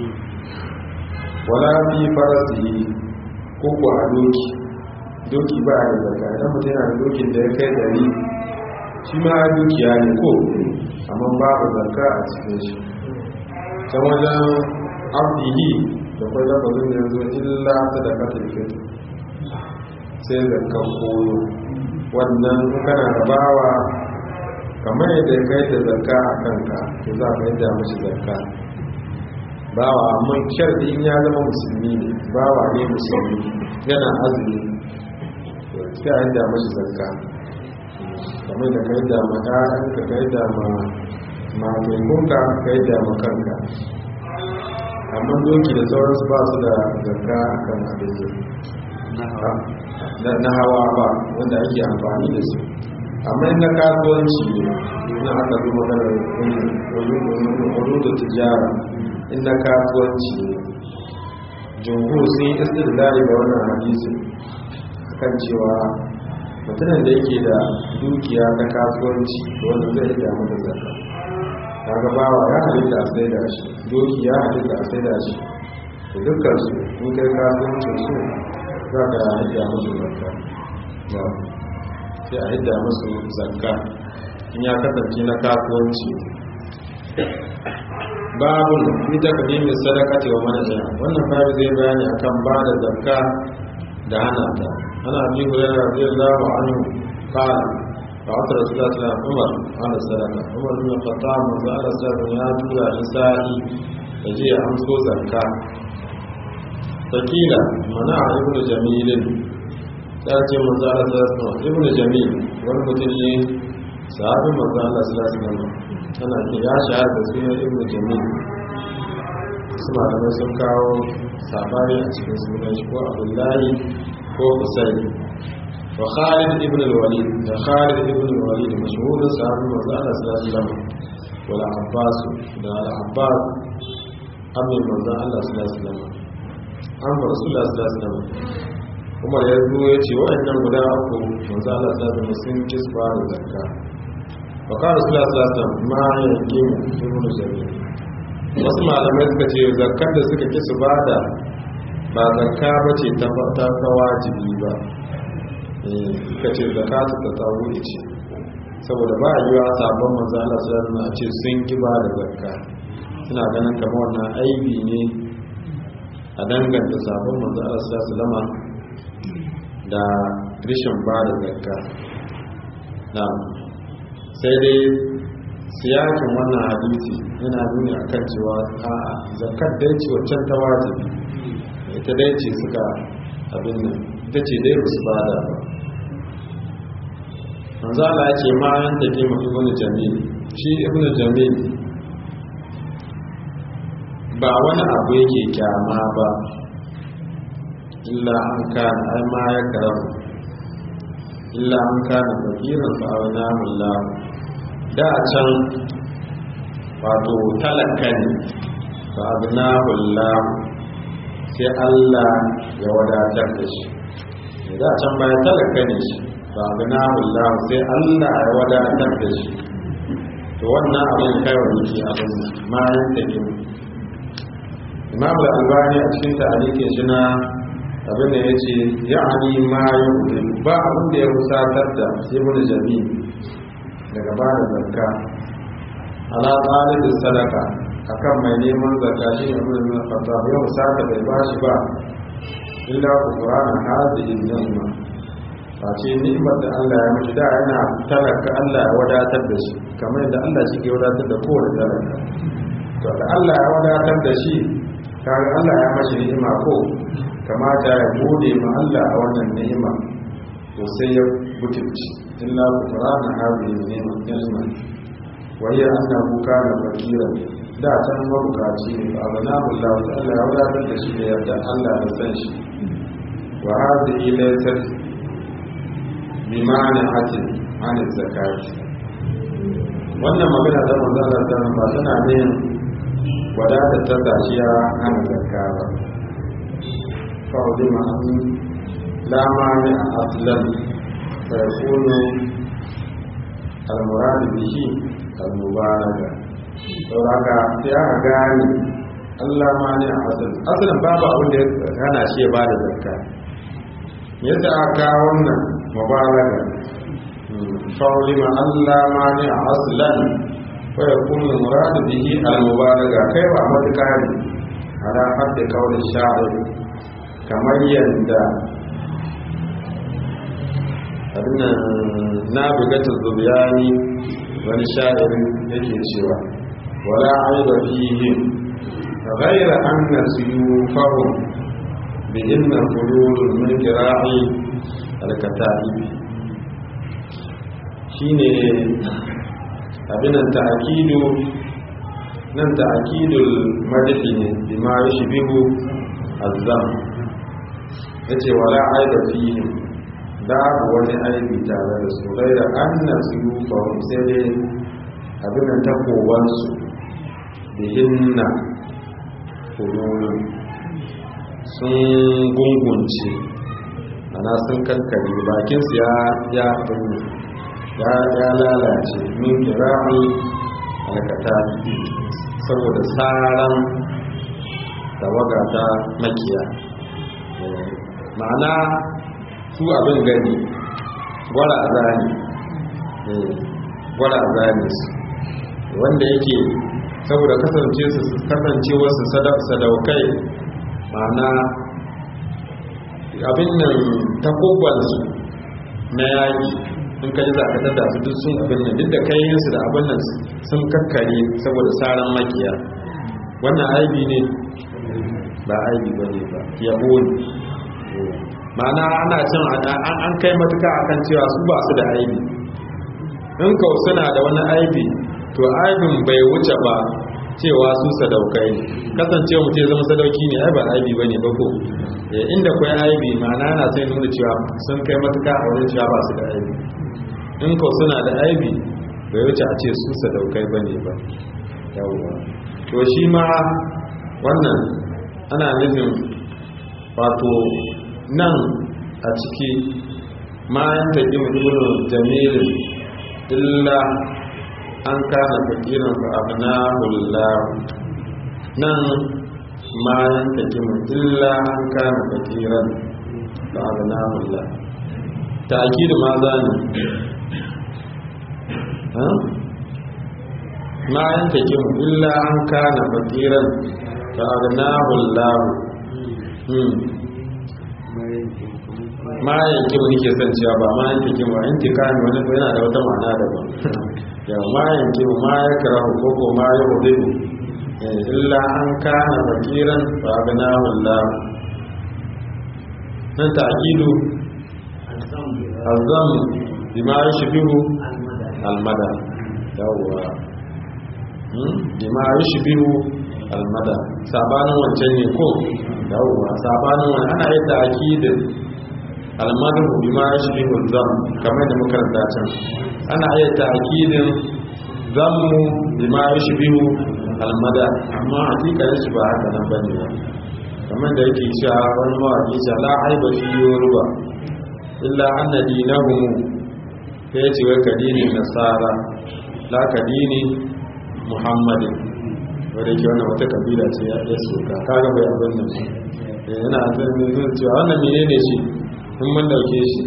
wala fi farasi ko kuwa a doki ba a da zarka idan mutum yana da dokin da ya kai 100 shi ma dukiya ne ko amma babu zarka a cikin shi can wajen abdihi da kwai lafazin da yanzu illa sadaqatul fitr sai zakkan koyo wannan kana da bawa kamar yadda ya kai da zakka a kanka to za ka yadda mashi zakka bawa amma sharɗi in ya zama musulmi ne bawa ne musulmi yana azumi sai a yadda mashi zakka kamar da ka yadda ma ɗayanka ka yadda ma taikunka ka yadda ma kanka amma doki da sauransu ba su da zakka a kan abin na hawa ba wanda ake amfani da su amma in na kasuwanci na aka zo maganar da tijara in na kasuwanci jumhur sun yi istidlali da wannan hadisin kan cewa mutumin da yake da dukiya na kasuwanci wanda zai iya mata zakka kaga bawa ya halitta a sai da shi doki ya halitta a sai da shi to dukkan su in kai kasuwancin su za ka hidda musu zakka sai a hidda musu zakka in ya kasance na kasuwanci babun fi taqdimi sadaqati wa man'iha wannan babu zai bayani akan ba da zakka da hana ta ana bi hurairah radiyallahu anhu qala qala rasulullah sallallahu alaihi wasallam ana sadaqa umar bin khattab manzo Allah sallallahu ya tura nisa'i yaje ya amso zakka fakila mana ibnu jamil da ce manzo Allah sallallahu alaihi wasallam ibnu jamil wani mutum ne sahabin manzo Allah sallallahu alaihi wasallam tana ke ya shahara da sunan ibnu jamil su malamai sun kawo sabari a cikin sunan shi ko abdullahi ko husayn wa khalid ibn al-walid da khalid ibn al-walid mashhurin sahabin manzo Allah sallallahu alaihi wasallam wal abbas da al-abbas amma manzo Allah sallallahu alaihi wasallam an rasulullah sallallahu alaihi wasallam Umar ya zo ya ce wa'annan guda uku manzo Allah sallallahu alaihi wasallam sun kisba da zakka wakar rasulullah sallallahu alaihi wasallam ma yankin ibn jami'a wasu malamai suka ce zakkar da suka ki su bada ba zakka bace ta wajibi ba suka ce zakatu ta tawuyi ce saboda ba a yiwa sabon manzo Allah sallallahu alaihi wasallam a ce sun ki bada zakka suna ganin kamar wannan aibi ne a danganta sabon manzo Allah sallallahu alaihi wasallam da rishin bada zakka na'am sai dai siyakin wannan hadisi yana nuni a kan cewa a zakar dai ce waccan ta wajibi ita dai ce suka abin nan ita ce dai su bada ba manzo Allah ya ce ma yan take mu ibnu jamil shi ibnu jamil ba wani abu yake kyama ba illa an kana ai ma ya karamu illa an kana fakiran fa awana mullahu da can wato talaka ne fa abnahu Allah sai Allah ya wadatar da shi da can baya talaka ne shi fa abnahu Allah sai Allah ya wadatar da shi to wannan abin kai wani ke abin ma yan take Imam al-Albani a cikin tarihin shi na abin da yace ya'ani ma yu'min ba abin da ya musatar da ibn Jami daga bada zakka ala talibin sadaka akan mai neman zakka shi ne Umar bin Khattab ya musata bai bashi ba illa qur'ana hadhihi ni'ma face ni'mar da Allah ya mishi da yana talaka Allah ya wadatar da shi kamar yadda Allah shi ke wadatar da kowane talaka to da Allah ya wadatar da shi kaga Allah ya mashi ni'ima ko kamata ya gode ma Allah a wannan ni'ima to sai ya butulci illa qur'ana hadhihi ni'ma wa hiya annahu kana fakiran da can mabukaci ne fa abanahu Allah wa ta'ala ya wadatar da shi da yadda Allah ya san shi wa hadhihi laysat bimani'atin an zakati wannan magana da manzo Allah ta ba tana ne wadatar ta tashiya an zakka ba فعلم أن لا مانع أصلا فيكون المراد به المبالغة sauraka sai aka gane Allah mani a asalin babu abin da ya hana shi ba da zakka yadda aka wannan mubalaga fa'ulima Allah mani a aslan fa yakunu al-murad bihi al-mubalaga kai ba matukari ala hadda kaulin sha'ir kamar yadda abinan na bugatar zubiyani wani sha'irin yake cewa wala aiba fihim ghayra anna suyufahum bi inna qulul min qira'i al-kata'ib shine abinan ta'kidu nan ta'kidul madhi ne bima yushbihu azzam yace wala aiba fihim babu wani aibi tare da su gaira annas yufahum sai dai abin da takowansu da hinna kulun sun gungunce ana sun kankare bakinsu ya lalace min kira'i alkata saboda tsaran tawaga ta makiya ma'ana su abin gani gwara azani su wanda yake saboda kasancewarsu sadaukai ma'ana abin nan takobbansu na yaƙi in ka ji zakatar da su duk sun abin nan duk da kayansu da abin nan sun kakkare saboda tsaron makiya wannan aibi ne ba aibi ba ne ba yabo ne ma'ana ana cin an kai matuka akan cewa su ba su da aibi in kawo suna da wani aibi to aibin bai wuce ba cewa su sadaukai kasancewa mutum ya zama sadauki ne ai ba aibi ba ne ba ko inda kwai aibi ma'ana na sai nuna cewa sun kai matuka a wurin cewa ba su da aibi in kawo suna da aibi bai wuce a ce su sadaukai ba ne ba yawwa to shi ma wannan ana nufin wato nan a ciki ma yan taƙi mutumin jamilin illa an kana fakirin fa abnahullah nan ma yan taƙi illa an kana fakiran fa abnahullah ta'kid ma zani ma yan taƙi illa an kana fakiran fa abnahullah ma yanki mu nike son cewa ba ma yanki mu yanki kan wani ko yana da wata ma'ana daban ya ma yanki mu ma ya karahu koko ma ya hudu illa an kana fakiran fa abnahu Allah nan ta'kidu azam bima yashbihu almada yawwa bima yashbihu almada sabanin wancan ne ko yawwa sabanin wannan ana yi ta'kidin almadu bima yashbihu zam kamar da makaranta can ana iya ta'kidin zammu bima yashbihu almada amma hakika shi ba haka nan bane ba kamar da yake cewa wani mawaki ce la aiba fi yoruba illa anna dinahum sai ya ce wai kadini nasara la kadini muhammadin wanda ke wannan wata kabila ce ya soka kaga bai abin nan yana zai cewa wannan menene shi in mun dauke shi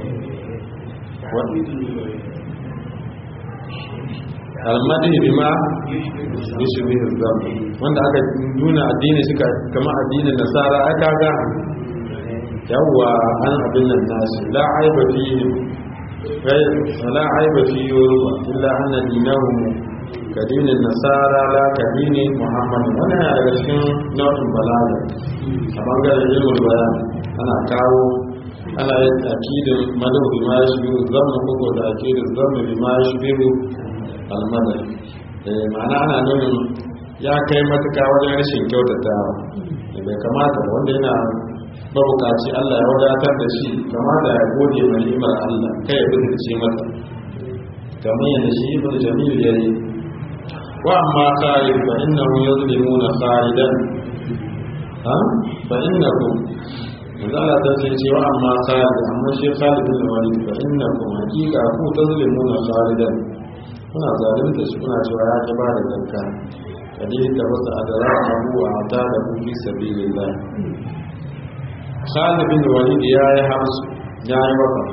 almadi bima yushbihu zam wanda aka nuna addini suka kama addinin nasara aka ga yawa an abin nan nasu la aiba fihi la aiba fi yoruba illa anna dinahum kadinin nasara la kadini muhammad wannan yana daga cikin nau'in balaga a bangaren ilmul bayan ana kawo ana yin akidin madu bima yashbihu zammu ko da akidin zammu bima yashbihu almadar ma'ana ana nuna ya kai matuka wajen rashin kyautatawa bai kamata wanda yana mabukaci Allah ya wadatar da shi kamata ya gode mai ni'imar Allah kai ya bidirce mata kamar yadda shi ibn jamil ya yi wa amma khalid fa innahu yuzlimuna khalidan fa innakum Allah ta ce wa amma khalid amma shi khalid bin walid fa innakum haqiqa ku tazlimuna khalidan kuna zalunta shi kuna cewa ya ki ba da zakka kadai da wasu adara abu a ta da ku fi sabilillah Khalid bin Walid ya yi hamsu ya yi waka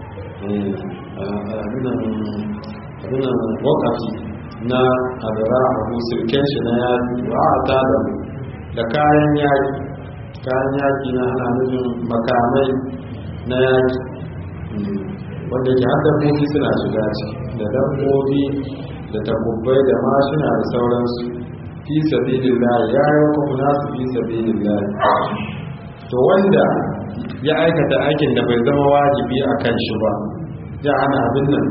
abinan wakafi na adara abu sirken shi na yaki wa a ta da kayan yaki na ana nufin makamai na yaki wanda ke har dabbobi suna shiga ciki da dabbobi da takubbai da mashina da sauransu fi sabilillah ya yi kuma nasu fi sabilillah to wanda ya aikata aikin da bai zama wajibi a kan shi ba ya ana abin nan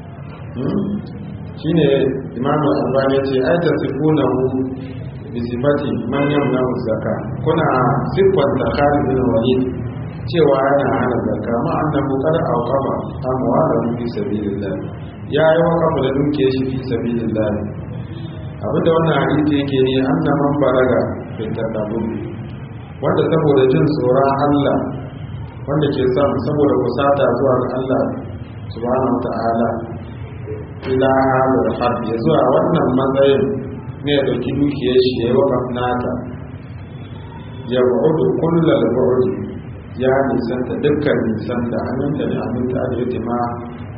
shi ne imamu albani ya ce aita sifuna hu bi sifati manyan na zaka kuna siffanta Khalid bin Walid cewa yana hana zakka ma annabu qad awqafa amwalahu fi sabilillah ya yi waqafa da duke shi fi sabilillah abinda wannan hadisi yake ne annaman baraga fi taqabbul wanda saboda jin tsoron Allah wanda ke samu saboda kusata zuwa ga Allah subhanahu wataala ila hadal hadd ya zuwa wannan matsayin ne ya dauki dukiyar shi ya yi waqaf nata ya bu'udu kullal bu'ud ya nisanta dukkan nisanta aminta ne aminta da yake ma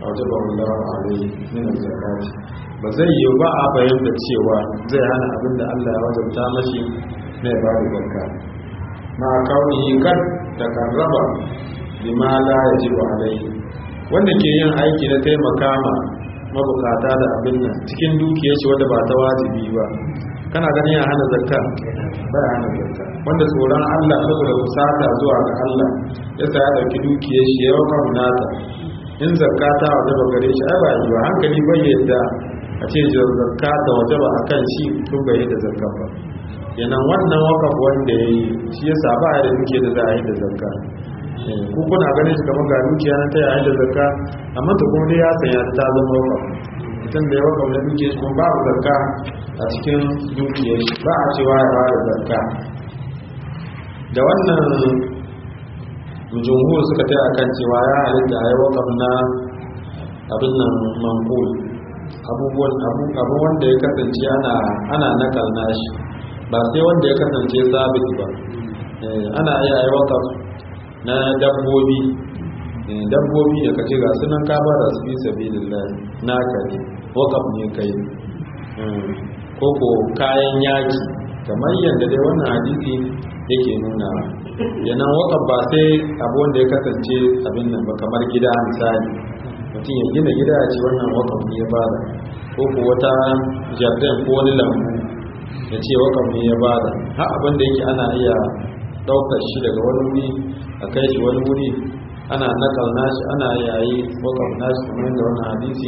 wajaba Allah alaihi min zakati ba zai yi ba a bayyana cewa zai hana abin da Allah ya wajabta mashi na ya bada zakka ma kaunihi kad takarraba bima la yajibu alaihi wanda ke yin aiki na taimaka ma mabukata da abin nan cikin dukiyar shi wanda ba ta wajibi ba kana ganin ya hana zakka ba ya hana zakka wanda tsoron Allah saboda kusata zuwa ga Allah yasa ya dauki dukiyar shi ya waka munata in zakka ta wajaba gare shi ai ba yi ba hankali bai yadda a ce zakka ta wajaba akan shi tun bai da zakka ba kenan wannan wakaf wanda yayi shi yasa ba ya da duke da za a yi da zakka ku kuna ganin shi kamar ga dukiya na ta yayin da zakka amma to kuma dai ya sanya ta zama wakaf mutum da ya wakaf na dukiya shi kuma babu zakka a cikin dukiyar shi ba a cewa ya ba da zakka da wannan jumhur suka taya akan cewa ya halitta a yi wakaf na abin nan manqul abu wanda ya kasance ana nakal nashi ba sai wanda ya kasance sabit ba ana iya yi wakaf na dabbobi da kace ga sunan ka ba da su fi sabilillah naka ne wakaf ne kai ko kayan yaki kamar yadda dai wannan hadisi yake nuna yanan wakaf ba sai abu wanda ya kasance abin nan ba kamar gida misali mutum ya gina gida ya ce wannan wakaf ne ya bada ko wata jardin ko wani lambu ya ce wakaf ne ya bada har abin da yake ana iya daukar shi daga wani wuri a kai shi wani wuri ana nakal nashi ana yayi wakaf nashi kamar da wannan hadisi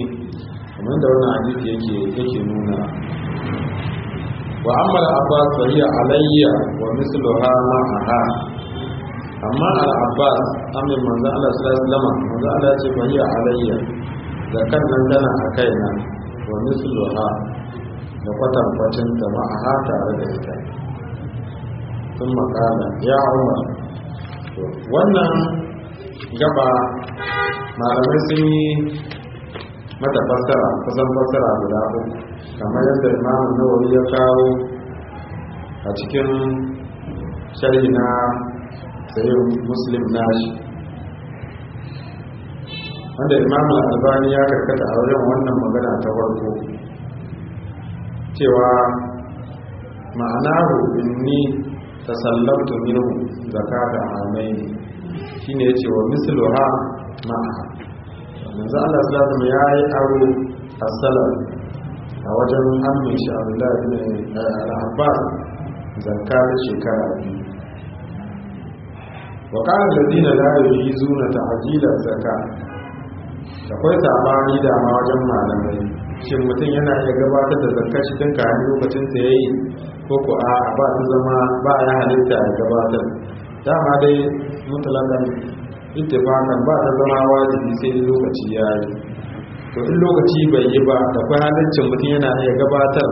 yake nuna wa amma al-abbas fa hiya alayya wa misluha ma'aha amma al-abbas amin manzo Allah sallallahu alaihi wasallam manzo Allah ya ce fa hiya alayya zakat nan tana a kaina wa misluha da kwatan kwacin da ma'aha tare da ita sun makala ya umar wannan gaba malamai sun yi mata fassara kusan fassara guda uku kamar yadda imamu nawawi ya kawo a cikin sharhi na sahih muslim nashi wanda imamu albani ya karkata a wajen wannan magana ta farko cewa ma'anahu inni tasallabtu minhu zakata amaini shine yace wa misluha ma'a manzo Allah sallallahu alaihi wasallam yayi aro as-salam a wajen hannun shi Abdullah ibn al-Abbas zakka da shekara biyu wa qala alladhina la yujizuna ta'jila zakka akwai sabani da ma wajen malamai shin mutum yana iya gabatar da zakka shi tun kafin lokacin sa yayi ko ko a ba ta zama ba ya halitta ya gabatar dama dai mutlakan ittifaqan ba ta zama wajibi sai lokaci yayi to in lokaci bai yi ba da kai halaccin mutum yana iya gabatar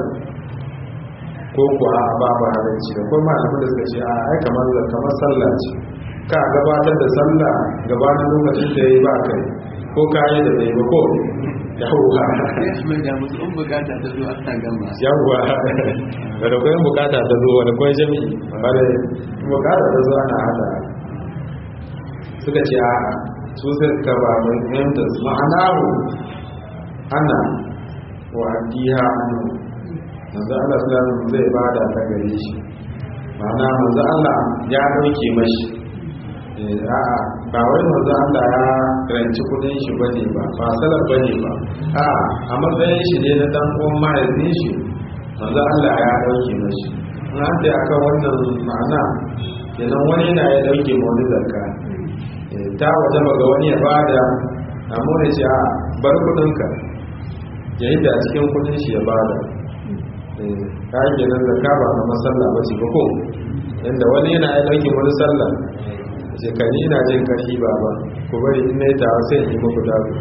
ko ko a ba halarci da kuma malamin da suka ce a ai kamar sallah ce ka gabatar da sallah gabanin lokacin da yayi ba kai ko kayi da bai ba ko yawwa mai da mutum bukata ta zo a gama yawwa da kai bukata ta zo da kai jami'i bare bukata ta zo ana hada suka ce a su sai ka ba mai fahimta ma'anahu ana wa addiha anhu manzo Allah sallallahu alaihi zai bada ta gare shi ma'ana manzo Allah ya dauke mashi a'a ba wai manzo Allah ya ranci kudin shi bane ba salaf bane ba a'a a matsayin shi ne na dan uwan mahaifin shi manzo Allah ya dauke mashi na da aka wannan ma'ana kenan wani yana ya dauke ma wani zakka ta wajaba ga wani ya bada amma ne ce a bar kudinka yayin da cikin kudin shi ya bada ta yi nan zakka ba na masalla ba ce ba ko yadda wani yana ya dauke wani sallah shekari ina jin karfi ba ku bari in na yi tawa sai in yi muku dago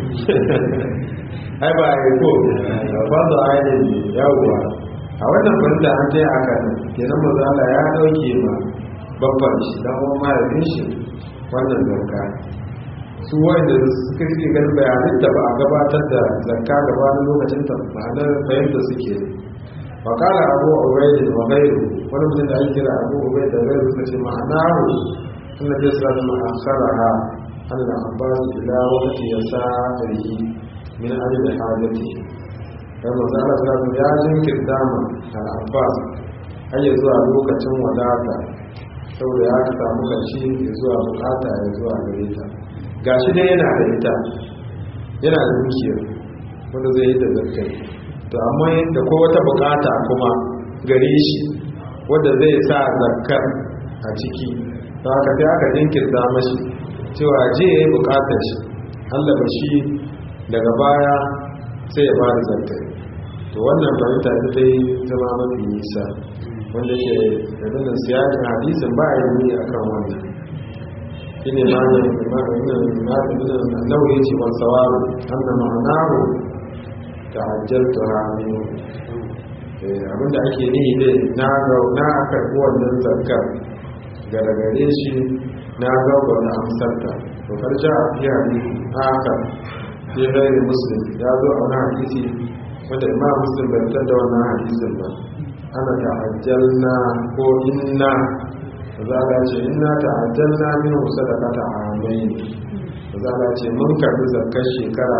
ai ba a yi ko ba su a yi yawuwa a wannan banda an taya haka ne kenan mazala ya dauke ma babban shi dan uwan mahaifin shi wannan zakka su wanda suka fi ganin bayanin da ba a gabatar da zakka gabanin lokacin ta ba da fahimta suke wa kala abu ubayd wa ghayru wani mutum da ake kira abu ubayd da ghayru suka ce ma'anahu annabi sallallahu alaihi wasallam akharaha an al-abbas ila waqti yasarihi min ajli hajati dan manzo Allah sallallahu ya jinkirta ma al-Abbas har ya zuwa lokacin wadata saboda ya samu kashi ya zuwa bukata ya zuwa gare ta gashi dai yana da ita yana da dukiya wanda zai yi da zakkai to amma da ko wata bukata kuma gare shi wanda zai sa zakkar a ciki ta haka sai aka jinkirta mashi cewa je ya yi bukatar shi Allah ba shi daga baya sai ya bada zakkai to wannan fahimta ta dai zama mafi nisa wanda ke da siyasin hadisin ba a yi nuni a kan wannan shi ne malamin nauyi ce ban sawaru an da ma'anaru ta hajjarta hannu abinda ake nihi dai na karɓi wannan zakkar gargare shi na gaba da amsarta to karshe a fiye hadisi haka fi gairi muslim ya zo a wani hadisi wanda imam muslim bai fitar da wannan hadisin ba ana ta'ajjalna ko inna za a ce inna ta'ajjalna min sadaqata amain za a ce mun karbi zakkar shekara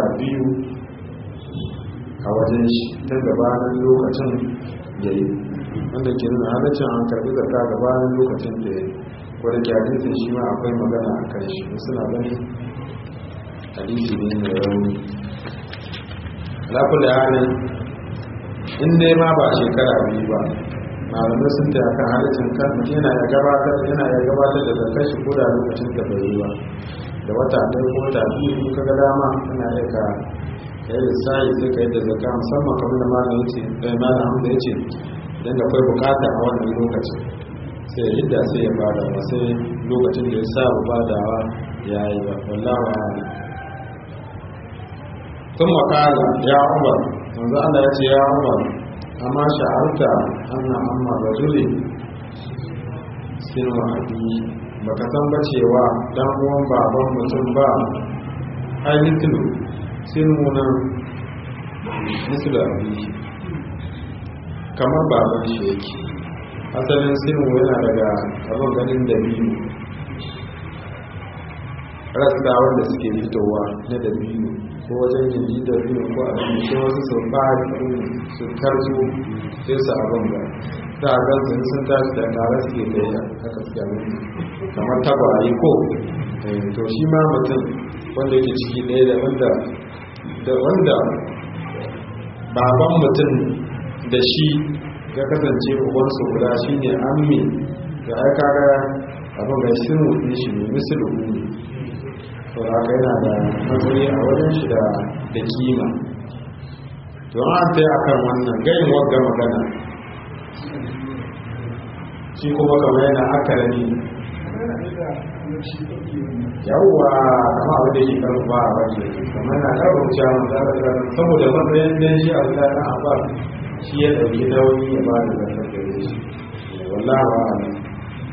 2 a wajen shi ta gabanin lokacin da yi wanda ke nuna halaccin an karbi zakka gabanin lokacin da yi wadda ke hadisin shi ma akwai magana a kan shi suna gani hadisi ne mai rauni alaƙul da halin in dai ma ba shekara 2 ba malamai sun ta kan halittin kan mutum yana ya gabatar da zakar shi ko da lokacin da bai yi ba da wata ɗaya ko wata 2 ka ga dama ana iya ka yi lissahi sai ka yi da zakka musamman kamar da malam hamza ya ce idan da akwai bukata a wannan lokacin sai ya hidda sai ya bada ba sai lokacin da ya saba badawa ya yi ba wallahu a'lam sun makala ya umar yanzu Allah ya ce ya umar amma sha'arta anna amma rajuli sinu abi baka san ba cewa dan uwan baban mutum ba ai litlu sinu nan mislu abi kamar baban shi yake asalin sinu yana daga abin ganin dabino rasta wanda suke fitowa na dabino ko wajen gindi dabino ko abin da wasu sau ba su karzo sai su abin da ta a gansu sun tashi da tare suke gaya haka suke abin kamar tagwaye ko to shi ma mutum wanda yake ciki ɗaya da wanda baban mutum da shi ya kasance ubansu guda shi ne ammi da aika ga abin ga shi mutum shi ne misali ne to haka yana da matsayi a wajen shi da kima to an ta yi akan wannan gayin wagga magana shi kuma kamar yana akara ne yawwa kama abin da ke karfa a wajen kamar yana karfa saboda matsayin dan shi a wuta na abar shi ya ɗauki nauyi ya ba da zartar da shi wallahi ba a nan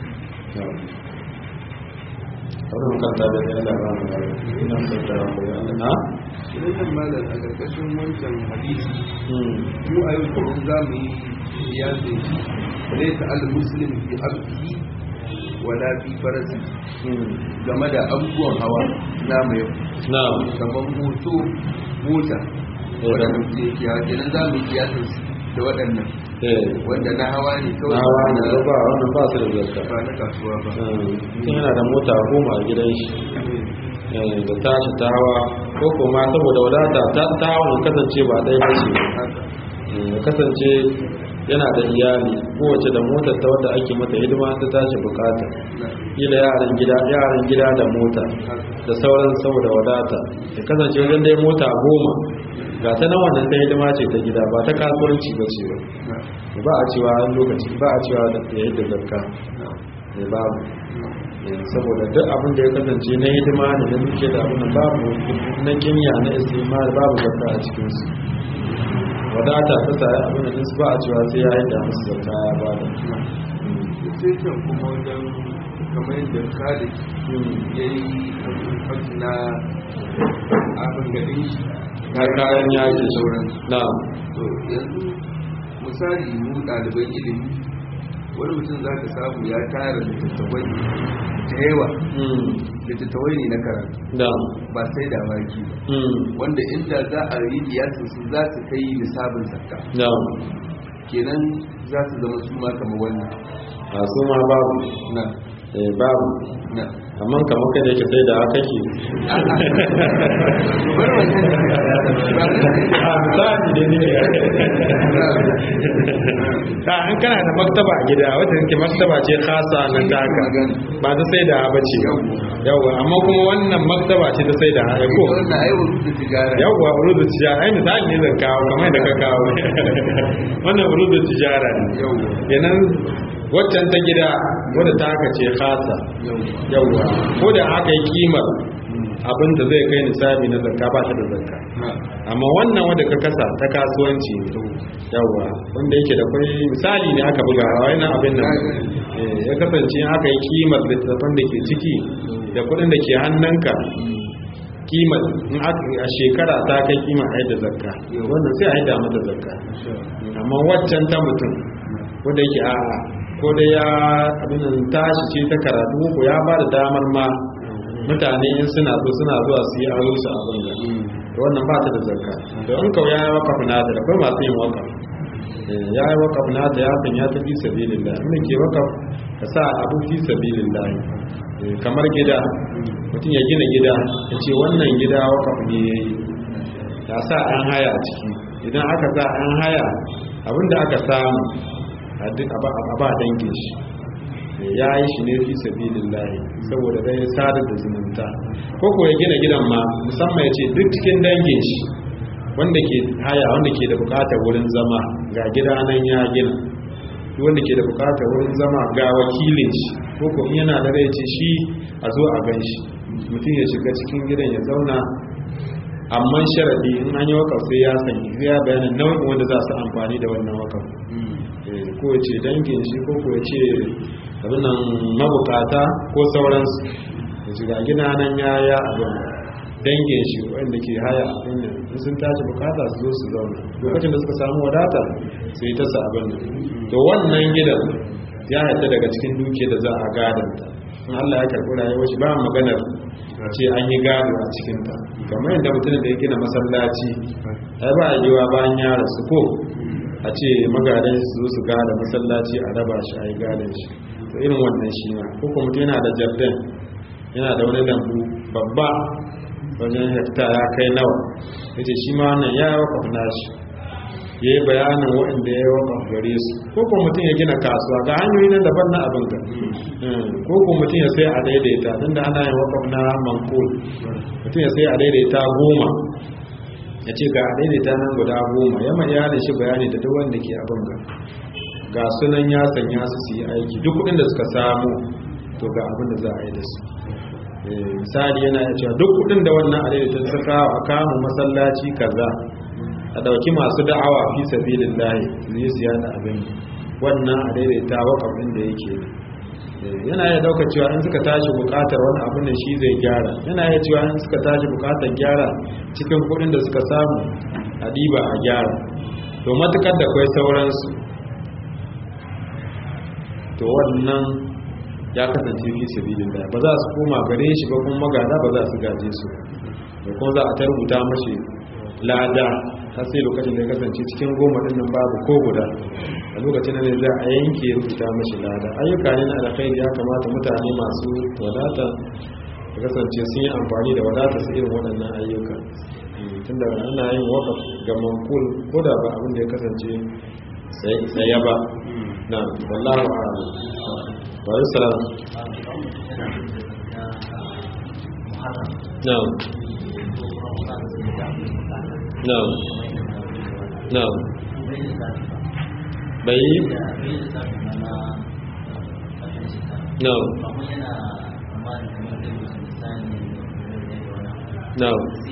wannan kanta da ya laba mu ina sautara ko ya na idan malam a karkashin wancan hadisi mu a yau kuma za mu yi siyasa ne ta al-muslim fi abdi wala fi farasi game da abubuwan hawa na mai na kamar mota wadda mutum yake hawa kenan za mu yi siyasa da waɗannan wanda na hawa ne kawai hawa ne ba wannan ba su da zakka ba na kasuwa ba mutum yana da mota 10 a gidan shi da tashi ta hawa ko kuma saboda wadata ta hawa kasance ba ɗaya ba ce ya kasance yana da iyali kowace da motar ta wadda ake mata hidima ta tashi bukata kila yaran gida da mota da sauran saboda wadata ya kasance wajen dai mota 10 ga ta nan wannan ta hidima ce ta gida ba ta kasuwanci ba ce ba a cewa lokaci ba a cewa da ya yi da zakka ne babu saboda duk abin da ya kasance na hidima ne na duke da abin babu na kimiyya na istimar babu zakka a cikinsu wadata ta tsaye abin da su ba a cewa sai ya yi da musu zakka ya ba da sai can kuma wajen kamar yadda khalid ya yi na abin gaɗin shi kayan yaki sauran na yanzu misali mu ɗaliban ilimi wani mutum za ka samu ya tara littattafai da yawa littattafai ne na karatu da ba sai da waki ba wanda inda za a yi kiyasin su za su kai nisabin zakka da kenan za su zama su ma kamar wannan a su ma babu na babu na amma kamar kai da yake sai da haka ke bar wannan a misali ne an kana da maktaba a gida wata yake maktaba ce khasa na taka ba ta sai da ba ce yawa amma kuma wannan maktaba ce ta sai da haka ko wannan ai wurin tijara yawa urudu tijara ai misali ne zan kawo kamar da ka kawo wannan urudu tijara ne kenan waccan ta gida wadda ta haka ce khasa yawa ko da aka yi kimar abin da zai kai nisabi na zakka ba ta da zakka amma wannan wanda ka kasa ta kasuwanci yawa wanda yake da kai misali ne aka buga a wannan abin nan ya kasance aka yi kimar littattafan da ke ciki da kudin da ke hannunka kimar in a shekara ta kai kimar haida zakka wannan sai a haida mata zakka amma waccan ta mutum wanda yake a'a ko da ya abin nan tashi ce ta karatu ko ya ba da damar ma mutane in suna so suna zuwa su yi aro su abin da wannan ba ta da zakka to in kawai ya yi wakafu na ta da kai masu yin wakafu ya yi wakafu na ta ya san ya tafi sabilillah in ke wakafu ka sa abu fi sabilillah kamar gida mutum ya gina gida ya ce wannan gida wakafu ne ya yi ya sa an haya a ciki idan aka sa an haya abinda aka samu a ba dangin shi ya yi shi ne fi sabilillah saboda dai sadar da zumunta ko ko ya gina gidan ma musamman ya ce duk cikin dangin shi wanda ke haya wanda ke da bukatar wurin zama ga gida nan ya gina wanda ke da bukatar wurin zama ga wakilin shi ko ko yana da rai ce shi a zo a gan shi mutum ya shiga cikin gidan ya zauna amma sharadi in an yi wakaf sai ya sani ya bayanin nau'in wanda za su amfani da wannan wakaf ko ya ce dangin shi ko ya ce abinan mabukata ko sauransu da shiga gina nan ya abin dangin shi wanda ke haya abin in sun tashi bukata su zo su zauna lokacin da suka samu wadata sai ta sa abin to wannan gidan ya haita daga cikin duke da za a gadanta in Allah ya karɓi rayuwar shi ba maganar ce an yi gado a cikinta kamar yadda mutum da ya gina masallaci ai ba a yiwa bayan ya rasu ko a ce magadan su zo su gada masallaci a raba shi a yi gadon shi to irin wannan shi ma ko kuma mutum yana da jardin yana da wani lambu babba wajen hekta ya kai nawa ya ce shi ma wannan ya yi wakaf nashi ya yi bayanin waɗanda ya yi wakaf gare su ko kuma mutum ya gina kasuwa ga hanyoyi nan daban na abin ka ko kuma mutum ya sai a daidaita tun da ana yin wakaf na mankul mutum ya sai a daidaita 10 ya ce ga a daidaita nan guda 10 yamma iyalin shi bayani da duk wanda ke abin ga sunan ya sanya su yi aiki duk kudin da suka samu to ga abin da za a yi da su misali yana ya cewa duk kudin da wannan a daidaita saka a kama masallaci kaza a dauki masu da'awa fi sabilillahi su yi siya da abin wannan a daidaita wakafin da yake yana ya dauka cewa in suka tashi bukatar wani abin da shi zai gyara yana ya cewa in suka tashi bukatar gyara cikin kudin da suka samu a diba a gyara to matukar da kwai sauransu to wannan ya kasance fi sabilillah ba za su koma gare shi ba kuma magana ba za su gaje su da kuma za a tarbuta mashi lada har sai lokacin da ya kasance cikin 10 din nan babu ko guda a lokacin da za a yanke rubuta mashi lada ayyuka ne na alkhairi ya kamata mutane masu wadata ya kasance sun yi amfani da wadata su irin waɗannan ayyuka tunda ana yin wakaf ga mankul ko da ba abin da ya kasance tsaye ba na wallahu a'lam wa sallam no no no bai no no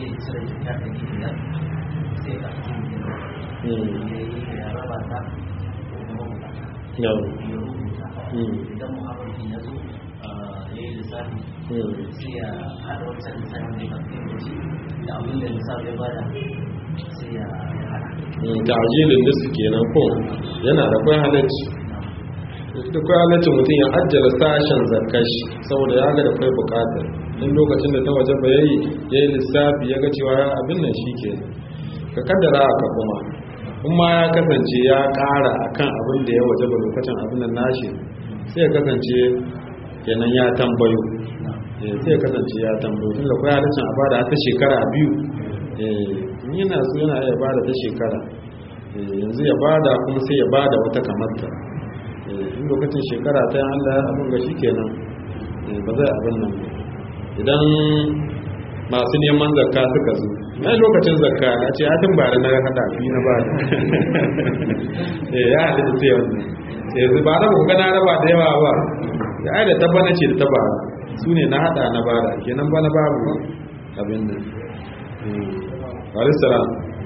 no idan muhammadu ya zo ya yi lissafi sai ya haɗa wancan lissafin da ya da abin da lissafi ya bada sai ya haɗa ta'ajilin nisu kenan ko yana da kwai halacci da kwai halacci mutum ya ajjala sashen zarkashi saboda ya ga da kwai bukatar in lokacin da ta waje ba yayi lissafi ya ga cewa abin nan shi ke ka kaddara ka kuma kuma ya kasance ya ƙara akan abin da ya waje ba lokacin abin nan nashi sai ya kasance kenan ya tambayo sai ya kasance ya tambayo tun da kwaya halittar a bada ta shekara 2 yana so yana iya bada ta shekara yanzu ya bada kuma sai ya bada wata kamarta in lokacin shekara ta yin Allah abin ga shi kenan ba zai abin nan idan masu neman zakka suka zo na lokacin zakka na ce hatin ba da na hada biyu na ba ya haɗu da sai wannan yanzu ba na kuka na raba da yawa ba ya ai da tabbana ce da taba su ne na hada na bada kenan ba na babu ba abin nan alisara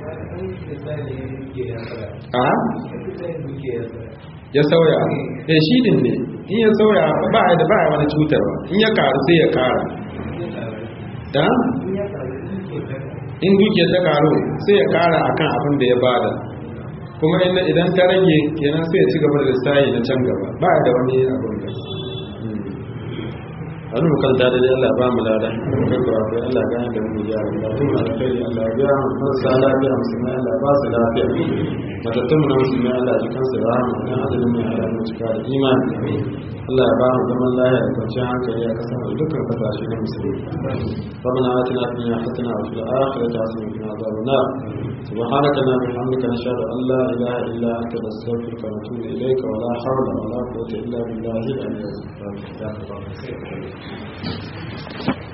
a ya sauya shi din ne in ya sauya ba ya wani cutarwa in ya karu sai ya kara da in duke ta karu sai ya kara akan abin da ya bada kuma idan ta rage kenan sai ya ci gaba da lissayi na can gaba ba da wani abin da wani mukanta da dai Allah ba mu lada kai kura kai Allah gane da mu gyara da tun da kai Allah ya biya mu marasa lafiya musulmai Allah ba su lafiya matattun na musulmai Allah ji kansu rahama dan adalin mai Allah mu cika da imani Allah ya ba mu zaman lafiya da kwanciyar hankali a kasar da dukkan kasashe na musulmi ربنا آتنا في الدنيا حسنة وفي الآخرة حسنة وقنا عذاب النار سبحانك اللهم وبحمدك نشهد أن لا إله إلا أنت نستغفرك ونتوب إليك ولا حول ولا قوة إلا بالله العلي العظيم